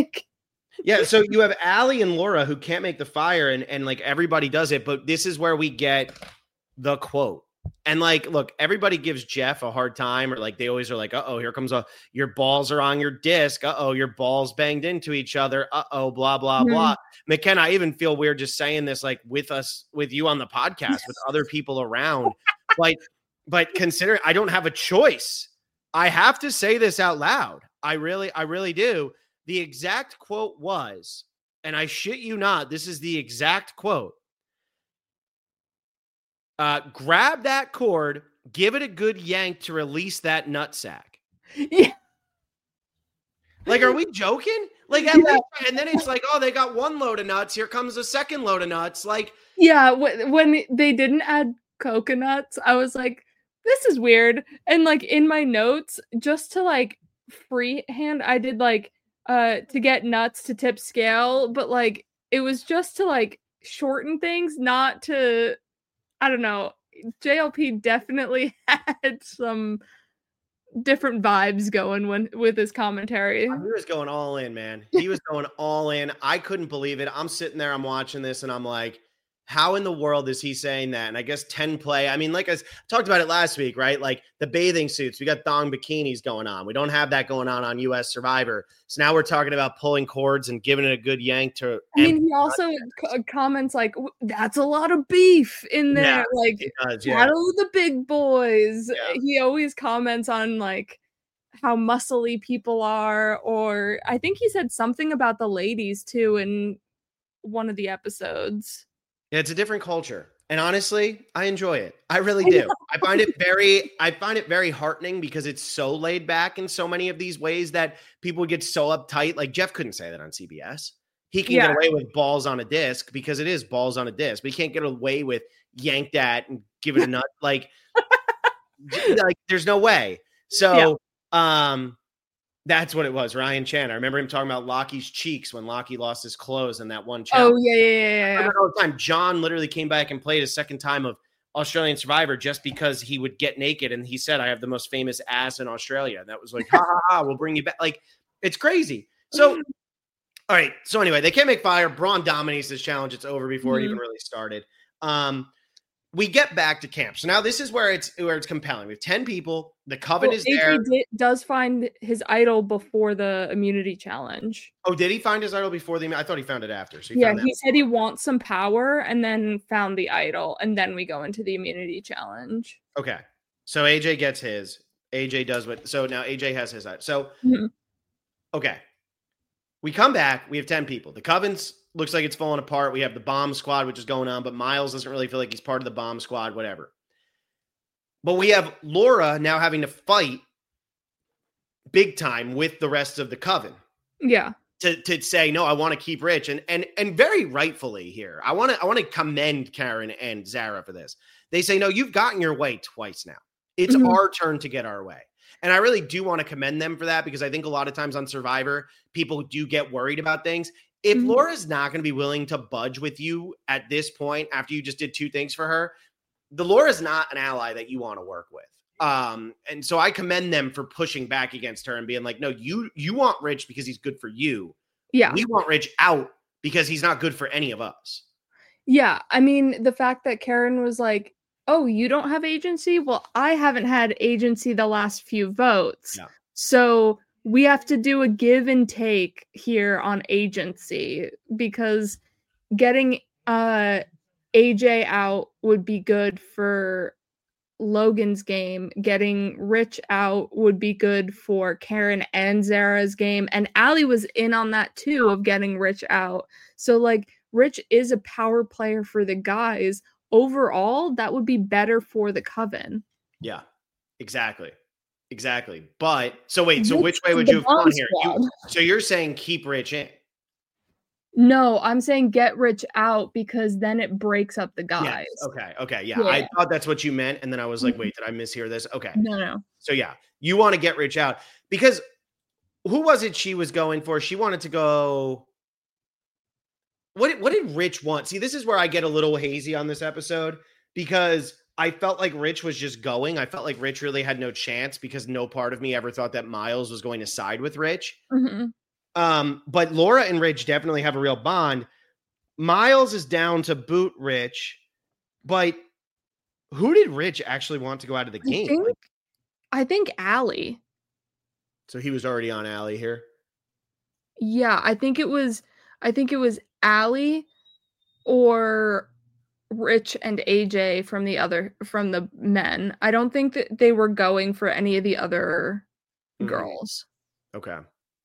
Yeah, so you have Allie and Laura who can't make the fire, and like everybody does it, but this is where we get the quote. And like, look, everybody gives Jeff a hard time, or like they always are like, uh-oh, here comes your balls are on your disc. Uh-oh, your balls banged into each other. Uh-oh, blah, blah, blah. McKenna, I even feel weird just saying this like with you on the podcast, with other people around. But considering I don't have a choice, I have to say this out loud. I really do. The exact quote was, and I shit you not, this is the exact quote. Grab that cord, give it a good yank to release that nutsack. Yeah. Like, are we joking? Like, at least, and then it's like, oh, they got one load of nuts. Here comes a second load of nuts. Like, yeah, when they didn't add coconuts, I was like, this is weird. And like in my notes, just to like freehand, I did like to get nuts to tip scale, but like it was just to like shorten things, not to. I don't know. JLP definitely had some different vibes going with his commentary. He was going all in, man. He was going all in. I couldn't believe it. I'm sitting there, I'm watching this, and I'm like, How in the world is he saying that? And I guess 10 play. I mean, like I talked about it last week, right? Like the bathing suits, we got thong bikinis going on. We don't have that going on US Survivor. So now we're talking about pulling cords and giving it a good yank to. I mean, he also comments like, that's a lot of beef in there. Yeah, like, battle of the big boys. Yeah. He always comments on like how muscly people are. Or I think he said something about the ladies too in one of the episodes. Yeah, it's a different culture. And honestly, I enjoy it. I really do. I find it very heartening because it's so laid back in so many of these ways that people get so uptight. Like Jeff couldn't say that on CBS. He can get away with balls on a disc because it is balls on a disc, but he can't get away with yank that and give it a nut. Like there's no way. So, that's what it was. Ryan Chan. I remember him talking about Lockie's cheeks when Lockie lost his clothes in that one challenge. Oh, yeah. I remember all the time. John literally came back and played a second time of Australian Survivor just because he would get naked. And he said, I have the most famous ass in Australia. And that was like, ha, ha, ha, we'll bring you back. Like, it's crazy. So, all right. So anyway, they can't make fire. Braun dominates this challenge. It's over before it even really started. We get back to camp. So now this is where it's compelling. We have 10 people. The Coven is there. Does find his idol before the immunity challenge. Oh, did he find his idol before I thought he found it after. So he said he wants some power and then found the idol. And then we go into the immunity challenge. Okay. So AJ gets his. AJ does what? So now AJ has his idol. So, okay. We come back. We have 10 people. The Coven's looks like it's falling apart. We have the bomb squad, which is going on, but Miles doesn't really feel like he's part of the bomb squad, whatever. But we have Laura now having to fight big time with the rest of the Coven. Yeah. To say, no, I want to keep Rich. And very rightfully here. I want to commend Karen and Zara for this. They say, no, you've gotten your way twice now. It's our turn to get our way. And I really do want to commend them for that because I think a lot of times on Survivor, people do get worried about things. If Laura's not going to be willing to budge with you at this point, after you just did 2 things for her, Laura's not an ally that you want to work with. And so I commend them for pushing back against her and being like, no, you want Rich because he's good for you. Yeah. We want Rich out because he's not good for any of us. Yeah. I mean, the fact that Karen was like, oh, you don't have agency? Well, I haven't had agency the last few votes. Yeah. So we have to do a give and take here on agency because getting AJ out would be good for Logan's game. Getting Rich out would be good for Karen and Zara's game. And Allie was in on that too of getting Rich out. So like Rich is a power player for the guys. Overall, that would be better for the Coven. Yeah, exactly. But so wait, so which way would you have gone here? So you're saying keep Rich in? No, I'm saying get Rich out because then it breaks up the guys. Yes. Okay. Yeah. I thought that's what you meant. And then I was like, wait, did I mishear this? Okay. No. So yeah, you want to get Rich out because who was it she was going for? She wanted to go. What did Rich want? See, this is where I get a little hazy on this episode because I felt like Rich was just going. I felt like Rich really had no chance because no part of me ever thought that Miles was going to side with Rich. But Laura and Rich definitely have a real bond. Miles is down to boot Rich, but who did Rich actually want to go out of the game? I think Allie. So he was already on Allie here? Yeah, I think it was Allie or Rich and AJ from the men. I don't think that they were going for any of the other girls. Okay.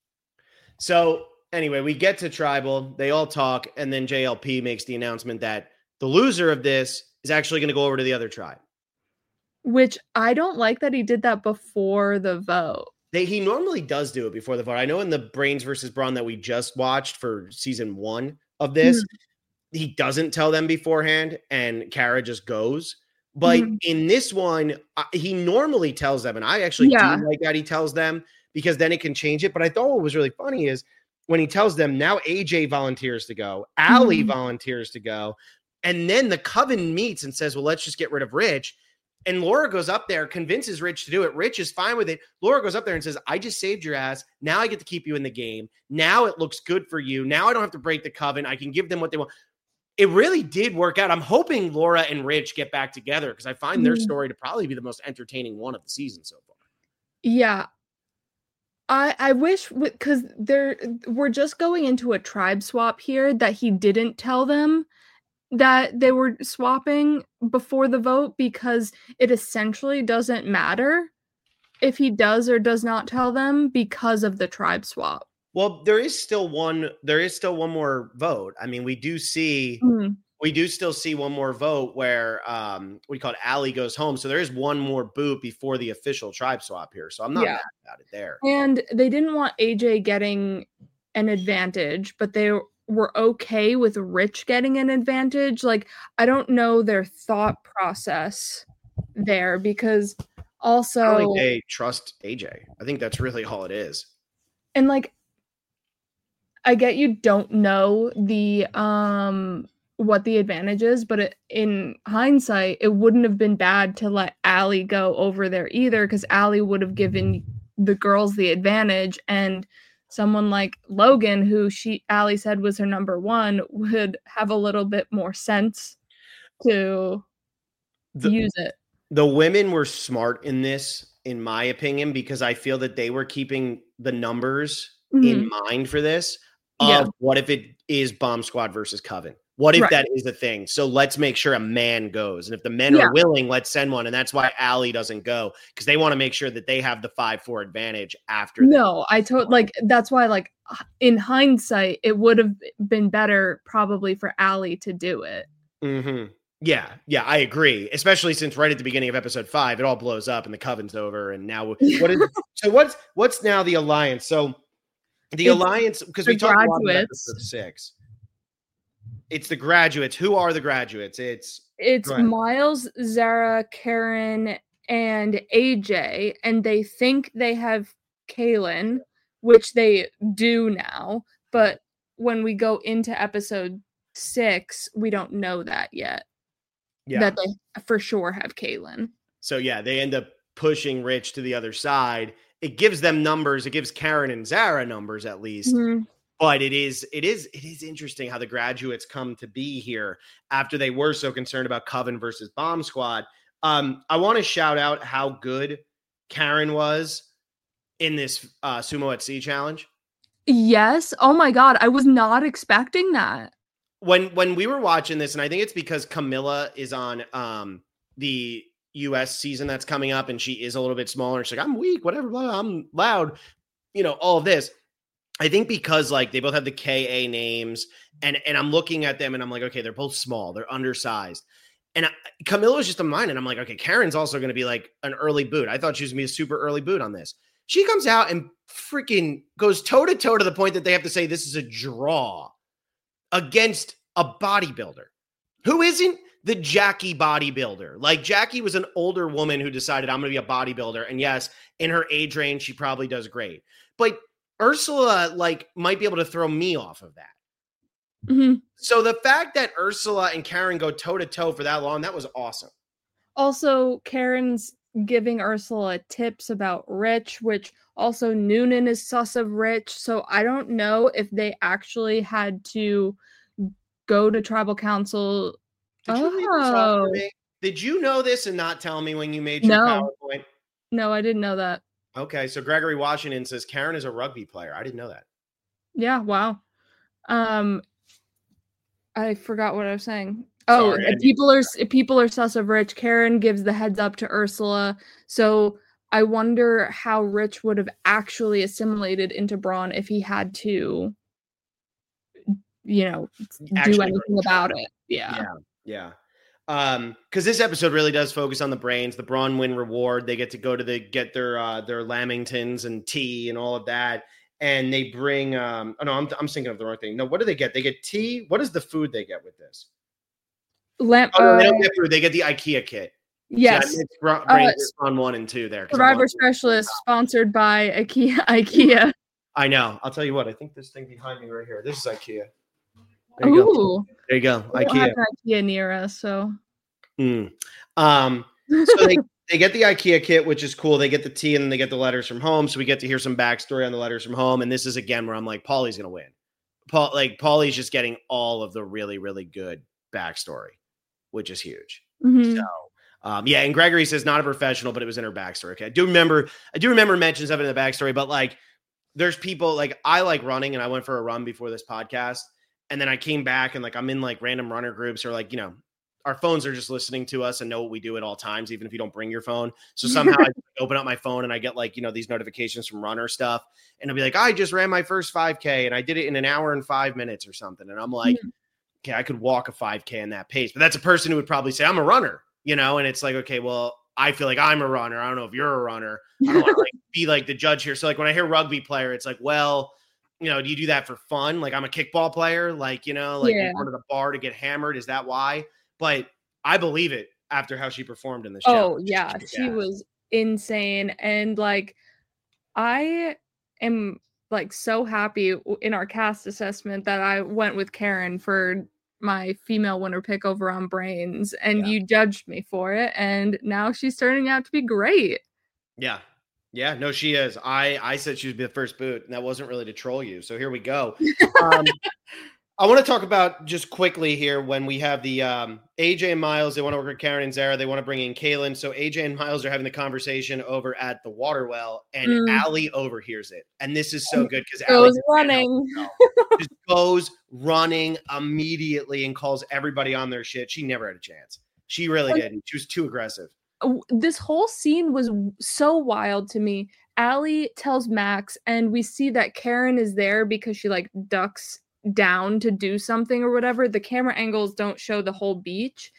So anyway, we get to Tribal. They all talk, and then JLP makes the announcement that the loser of this is actually going to go over to the other tribe. Which I don't like that he did that before the vote. He normally does do it before the vote. I know in the Brains versus Braun that we just watched for season 1 of this, he doesn't tell them beforehand, and Kara just goes. But in this one, he normally tells them, and I actually do like that he tells them because then it can change it. But I thought what was really funny is when he tells them, now AJ volunteers to go, Allie volunteers to go, and then the Coven meets and says, well, let's just get rid of Rich. And Laura goes up there, convinces Rich to do it. Rich is fine with it. Laura goes up there and says, I just saved your ass. Now I get to keep you in the game. Now it looks good for you. Now I don't have to break the Coven. I can give them what they want. it really did work out. I'm hoping Laura and Rich get back together because I find their story to probably be the most entertaining one of the season so far. Yeah. I wish, because we're just going into a tribe swap here, that he didn't tell them that they were swapping before the vote, because it essentially doesn't matter if he does or does not tell them because of the tribe swap. Well, there is still one more vote. I mean, we do still see one more vote where we call it Allie goes home. So there is one more boot before the official tribe swap here. So I'm not mad about it there. And they didn't want AJ getting an advantage, but they were okay with Rich getting an advantage. Like, I don't know their thought process there, because also I don't think they trust AJ. I think that's really all it is. And like, I get you don't know the what the advantage is, but in hindsight, it wouldn't have been bad to let Allie go over there either, because Allie would have given the girls the advantage, and someone like Logan, who Allie said was her number one, would have a little bit more sense to use it. The women were smart in this, in my opinion, because I feel that they were keeping the numbers in mind for this. What if it is Bomb Squad versus Coven? What if that is a thing? So let's make sure a man goes. And if the men are willing, let's send one. And that's why Allie doesn't go, because they want to make sure that they have the 5-4 advantage after. No, that's why, in hindsight, it would have been better probably for Allie to do it. Mm-hmm. Yeah, I agree. Especially since right at the beginning of episode 5, it all blows up and the Coven's over. And now what's now the Alliance? So the Alliance, because we talked about episode 6. It's the graduates. Who are the graduates? It's Miles, Zara, Karen, and AJ, and they think they have Kaylin, which they do now. But when we go into episode 6, we don't know that yet. Yeah. That they for sure have Kaylin. So they end up pushing Rich to the other side. It gives them numbers. It gives Karen and Zara numbers at least. Mm-hmm. But it is interesting how the graduates come to be here after they were so concerned about Coven versus Bomb Squad. I want to shout out how good Karen was in this Sumo at Sea challenge. Yes. Oh my God. I was not expecting that. When we were watching this, and I think it's because Camilla is on the US season that's coming up, and she is a little bit smaller. She's like, I'm weak, whatever, blah, I'm loud, all of this. I think because they both have the KA names, and I'm looking at them and I'm like, okay, they're both small, they're undersized. And Camilla was just a mine, and I'm like, okay, Karen's also going to be like an early boot. I thought she was going to be a super early boot on this. She comes out and freaking goes toe to toe to the point that they have to say this is a draw against a bodybuilder who isn't the Jackie bodybuilder. Like, Jackie was an older woman who decided I'm going to be a bodybuilder. And yes, in her age range, she probably does great. But Ursula, might be able to throw me off of that. Mm-hmm. So the fact that Ursula and Karen go toe to toe for that long, that was awesome. Also, Karen's giving Ursula tips about Rich, which also Noonan is sus of Rich. So I don't know if they actually had to go to tribal council. Did you know this and not tell me when you made your PowerPoint? No, I didn't know that. Okay, so Gregory Washington says Karen is a rugby player. I didn't know that. Yeah, wow. I forgot what I was saying. Oh, people are sus of Rich. Karen gives the heads up to Ursula. So I wonder how Rich would have actually assimilated into Braun if he had to, do anything about it. Yeah. Because this episode really does focus on the brains. The Braun win reward. They get to go to get their lamingtons and tea and all of that. And they bring I'm thinking of the wrong thing. No, what do they get? They get tea. What is the food they get with this? They don't get food. They get the IKEA kit. Yes. So on 1 and 2 there. Survivor Specialist sponsored by IKEA. I know. I'll tell you what. I think this thing behind me right here. This is IKEA. There you go. There you go. We don't have IKEA near us, so. So they get the IKEA kit, which is cool. They get the tea, and then they get the letters from home. So we get to hear some backstory on the letters from home. And this is again where I'm like, Paulie's gonna win. Paulie's just getting all of the really, really good backstory, which is huge. Mhm. So, yeah. And Gregory says not a professional, but it was in her backstory. Okay. I do remember mentions of it in the backstory, but like there's people like I like running and I went for a run before this podcast. And then I came back and like, I'm in like random runner groups or like, our phones are just listening to us and know what we do at all times, even if you don't bring your phone. So somehow I open up my phone and I get like, these notifications from runner stuff. And I'll be like, I just ran my first 5K and I did it in an hour and 5 minutes or something. And I'm like, okay, I could walk a 5K in that pace. But that's a person who would probably say, I'm a runner, and it's like, okay, well, I feel like I'm a runner. I don't know if you're a runner. I don't want to like be like the judge here. So like when I hear rugby player, it's like, well, do you do that for fun? Like I'm a kickball player, like, you go to the bar to get hammered. Is that why? But I believe it after how she performed in this show. Oh, yeah. She was insane. And like, I am like so happy in our cast assessment that I went with Karen for my female winner pick over on Brains, and you judged me for it. And now she's turning out to be great. Yeah. Yeah, no, she is. I said she would be the first boot, and that wasn't really to troll you. So here we go. I want to talk about just quickly here when we have the AJ and Miles. They want to work with Karen and Zara. They want to bring in Kaylin. So AJ and Miles are having the conversation over at the water well, and Allie overhears it. And this is so good because Allie just goes running immediately and calls everybody on their shit. She never had a chance. She really didn't. She was too aggressive. This whole scene was so wild to me. Allie tells Max, and we see that Karen is there because she like ducks down to do something or whatever. The camera angles don't show the whole beach.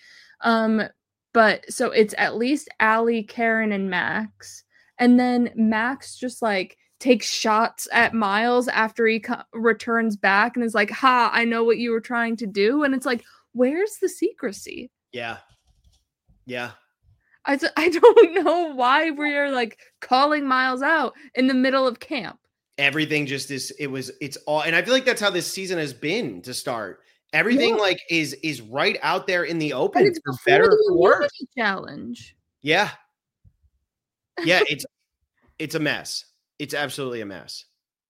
But so it's at least Allie, Karen, and Max. And then Max just like takes shots at Miles after he returns back and is like, ha, I know what you were trying to do. And it's like, where's the secrecy? Yeah. Yeah. I don't know why we're like calling Miles out in the middle of camp. Everything just it's all, and I feel like that's how this season has been to start. Everything like is right out there in the open. It's for better or worse. Challenge. Yeah. Yeah, it's a mess. It's absolutely a mess.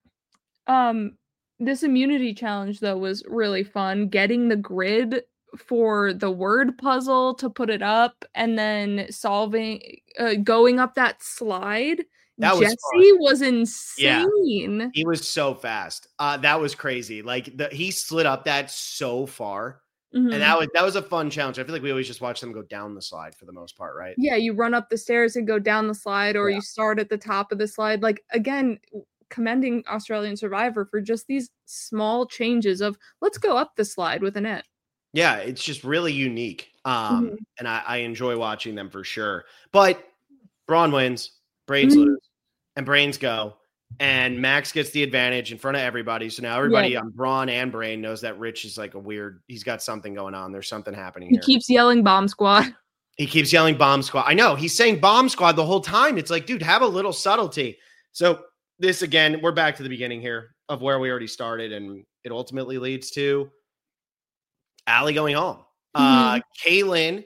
This immunity challenge though was really fun. Getting the grid for the word puzzle to put it up and then going up that slide. That Jesse was insane. Yeah. He was so fast. That was crazy. Like he slid up that so far. Mm-hmm. And that was a fun challenge. I feel like we always just watch them go down the slide for the most part, right? Yeah, you run up the stairs and go down the slide, or you start at the top of the slide. Like, again, commending Australian Survivor for just these small changes of let's go up the slide with an it. Yeah, it's just really unique. And I enjoy watching them for sure. But Braun wins, Brains lose, and Brains go. And Max gets the advantage in front of everybody. So now everybody on Braun and Brain knows that Rich is like he's got something going on. There's something happening here. He keeps yelling Bomb Squad. He keeps yelling Bomb Squad. I know. He's saying Bomb Squad the whole time. It's like, dude, have a little subtlety. So this, again, we're back to the beginning here of where we already started. And it ultimately leads to Allie going home. Kaylin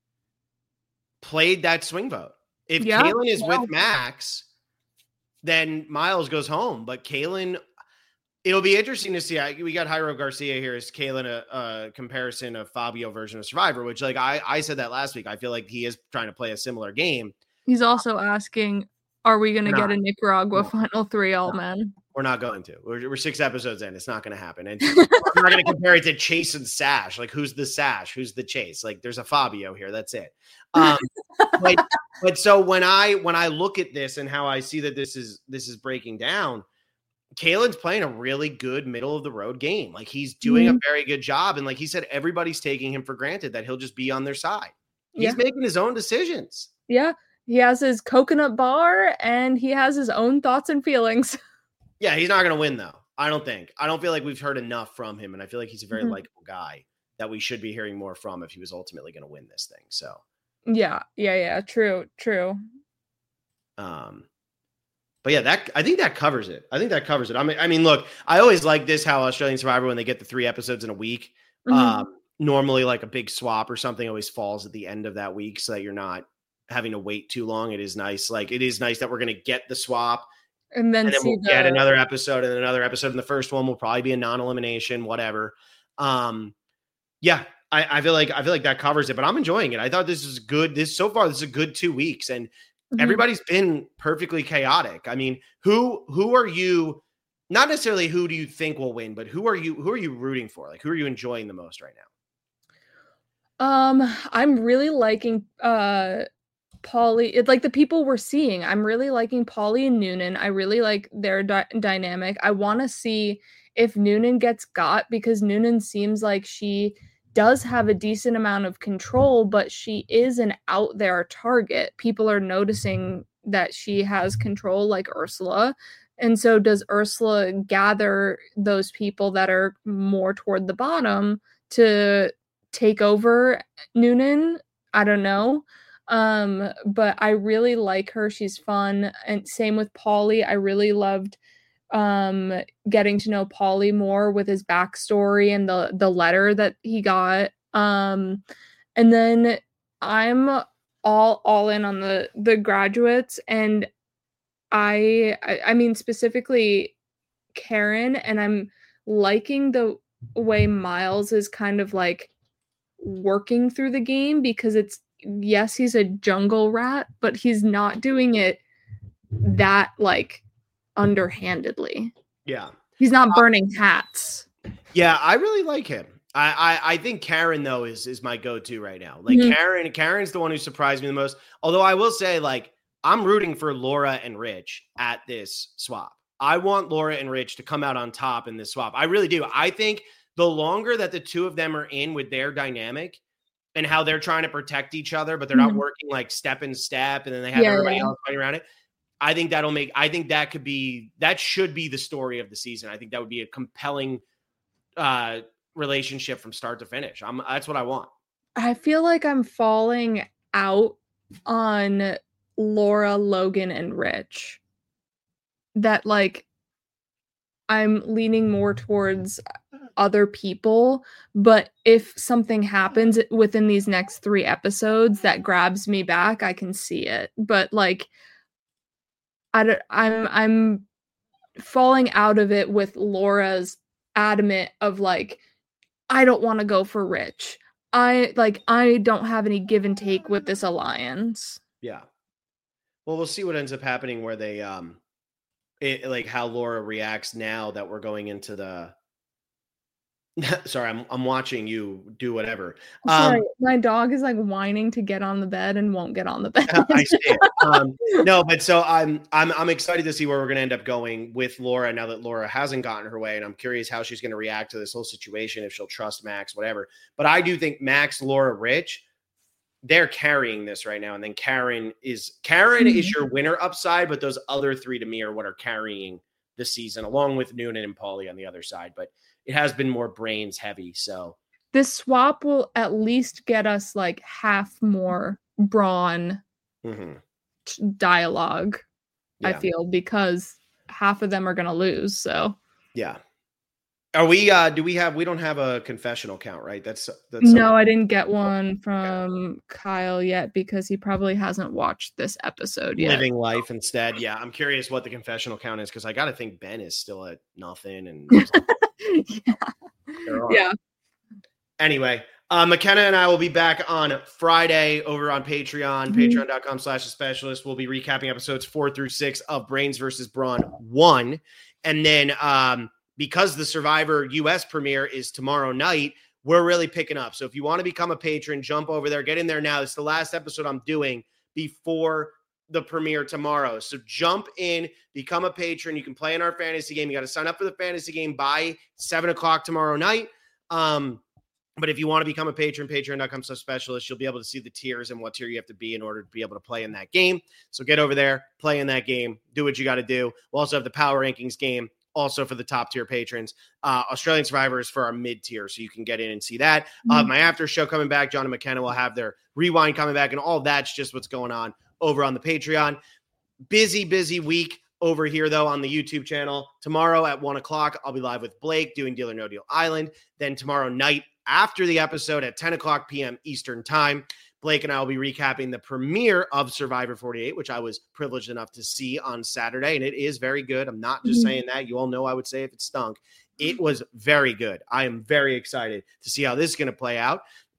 played that swing vote. If Kaylin is with Max, then Miles goes home. But Kaylin, it'll be interesting to see. We got Jairo Garcia here. Is Kaylin a comparison of Fabio version of Survivor? Which, like I said that last week. I feel like he is trying to play a similar game. He's also asking, are we going to get a Nicaragua Final 3 all-men? We're not going to. We're 6 episodes in. It's not going to happen. And I'm not going to compare it to Chase and Sash. Like, who's the Sash? Who's the Chase? Like, there's a Fabio here. That's it. But so when I look at this and how I see that this is breaking down, Kaylin's playing a really good middle of the road game. Like, he's doing a very good job. And like he said, everybody's taking him for granted that he'll just be on their side. He's making his own decisions. Yeah. He has his coconut bar and he has his own thoughts and feelings. Yeah, he's not going to win, though. I don't feel like we've heard enough from him, and I feel like he's a very likable guy that we should be hearing more from if he was ultimately going to win this thing. So, yeah, true. But yeah, I think that covers it. I mean, look, I always like this how Australian Survivor, when they get the 3 episodes in a week, normally like a big swap or something always falls at the end of that week, so that you're not having to wait too long. It is nice. Like, it is nice that we're going to get the swap. And then we'll get another episode and another episode. And the first one will probably be a non-elimination, whatever. Yeah, I feel like that covers it, but I'm enjoying it. I thought this was good. This is a good 2 weeks, and everybody's been perfectly chaotic. I mean, who are you? Not necessarily who do you think will win, but who are you rooting for? Like, who are you enjoying the most right now? I'm really liking Paulie. It's like the people we're seeing. I'm really liking Paulie and Noonan. I really like their dynamic. I want to see if Noonan gets got, because Noonan seems like she does have a decent amount of control, but she is an out there target. People are noticing that she has control, like Ursula. And so does Ursula gather those people that are more toward the bottom to take over Noonan? I don't know. But I really like her. She's fun. And same with Paulie. I really loved getting to know Paulie more with his backstory and the letter that he got. And then I'm all in on the graduates, and I mean specifically Karen, and I'm liking the way Miles is kind of like working through the game, because it's, yes, he's a jungle rat, but he's not doing it that like underhandedly. Yeah. He's not burning hats. Yeah, I really like him. I think Karen, though, is my go-to right now. Like, Karen's the one who surprised me the most. Although I will say, like, I'm rooting for Laura and Rich at this swap. I want Laura and Rich to come out on top in this swap. I really do. I think the longer that the two of them are in with their dynamic and how they're trying to protect each other, but they're not working like step and step, and then they have everybody else fighting around it. I think that should be the story of the season. I think that would be a compelling relationship from start to finish. That's what I want. I feel like I'm falling out on Laura, Logan, and Rich. That like I'm leaning more towards other people, but if something happens within these next 3 episodes that grabs me back, I can see it. But like I'm falling out of it with Laura's adamant of like, I don't want to go for Rich. I don't have any give and take with this alliance. Yeah. Well, we'll see what ends up happening where they like how Laura reacts now that we're going into the sorry, I'm watching you do whatever. Sorry, my dog is like whining to get on the bed and won't get on the bed. I see it. No, but so I'm excited to see where we're going to end up going with Laura now that Laura hasn't gotten her way, and I'm curious how she's going to react to this whole situation, if she'll trust Max, whatever. But I do think Max, Laura, Rich, they're carrying this right now, and then Karen is your winner upside, but those other 3 to me are what are carrying the season, along with Noonan and Paulie on the other side. But it has been more brains heavy. So this swap will at least get us like half more Braun dialogue, I feel, because half of them are going to lose. So yeah. Are we, we don't have a confessional count, right? That's no, I didn't get one from Kyle yet because he probably hasn't watched this episode yet. Living life instead. Yeah. I'm curious what the confessional count is, because I got to think Ben is still at nothing. And yeah. Anyway, McKenna and I will be back on Friday over on Patreon, patreon.com/thespecialist. We'll be recapping episodes 4 through 6 of Brains versus Brawn 1. And then, because the Survivor US premiere is tomorrow night, we're really picking up. So if you want to become a patron, jump over there, get in there now. It's the last episode I'm doing before the premiere tomorrow. So jump in, become a patron. You can play in our fantasy game. You got to sign up for the fantasy game by 7:00 tomorrow night. But if you want to become a patron, patreon.com/specialist, you'll be able to see the tiers and what tier you have to be in order to be able to play in that game. So get over there, play in that game, do what you got to do. We'll also have the power rankings game, also for the top tier patrons. Australian Survivor is for our mid tier, so you can get in and see that. My after show coming back, John and McKenna will have their rewind coming back, and all that's just what's going on over on the Patreon. Busy week over here, though, on the YouTube channel. Tomorrow at 1:00, I'll be live with Blake doing Deal or No Deal Island. Then tomorrow night after the episode at 10:00 p.m. Eastern Time, Blake and I will be recapping the premiere of Survivor 48, which I was privileged enough to see on Saturday, and it is very good. I'm not just saying that. You all know I would say if it stunk. It was very good. I am very excited to see how this is going to play out.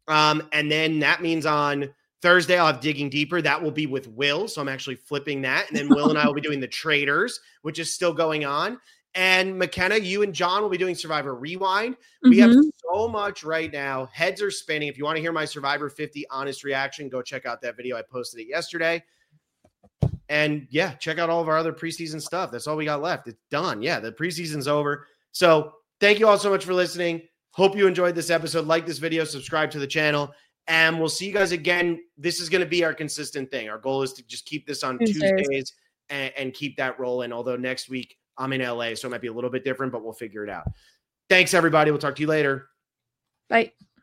And then that means on Thursday, I'll have Digging Deeper. That will be with Will. So I'm actually flipping that. And then Will and I will be doing The Traders, which is still going on. And McKenna, you and John will be doing Survivor Rewind. We have so much right now. Heads are spinning. If you want to hear my Survivor 50 honest reaction, go check out that video. I posted it yesterday. And yeah, check out all of our other preseason stuff. That's all we got left. It's done. Yeah, the preseason's over. So thank you all so much for listening. Hope you enjoyed this episode. Like this video, subscribe to the channel, and we'll see you guys again. This is going to be our consistent thing. Our goal is to just keep this on Tuesdays and keep that rolling. Although next week I'm in LA, so it might be a little bit different, but we'll figure it out. Thanks, everybody. We'll talk to you later. Bye.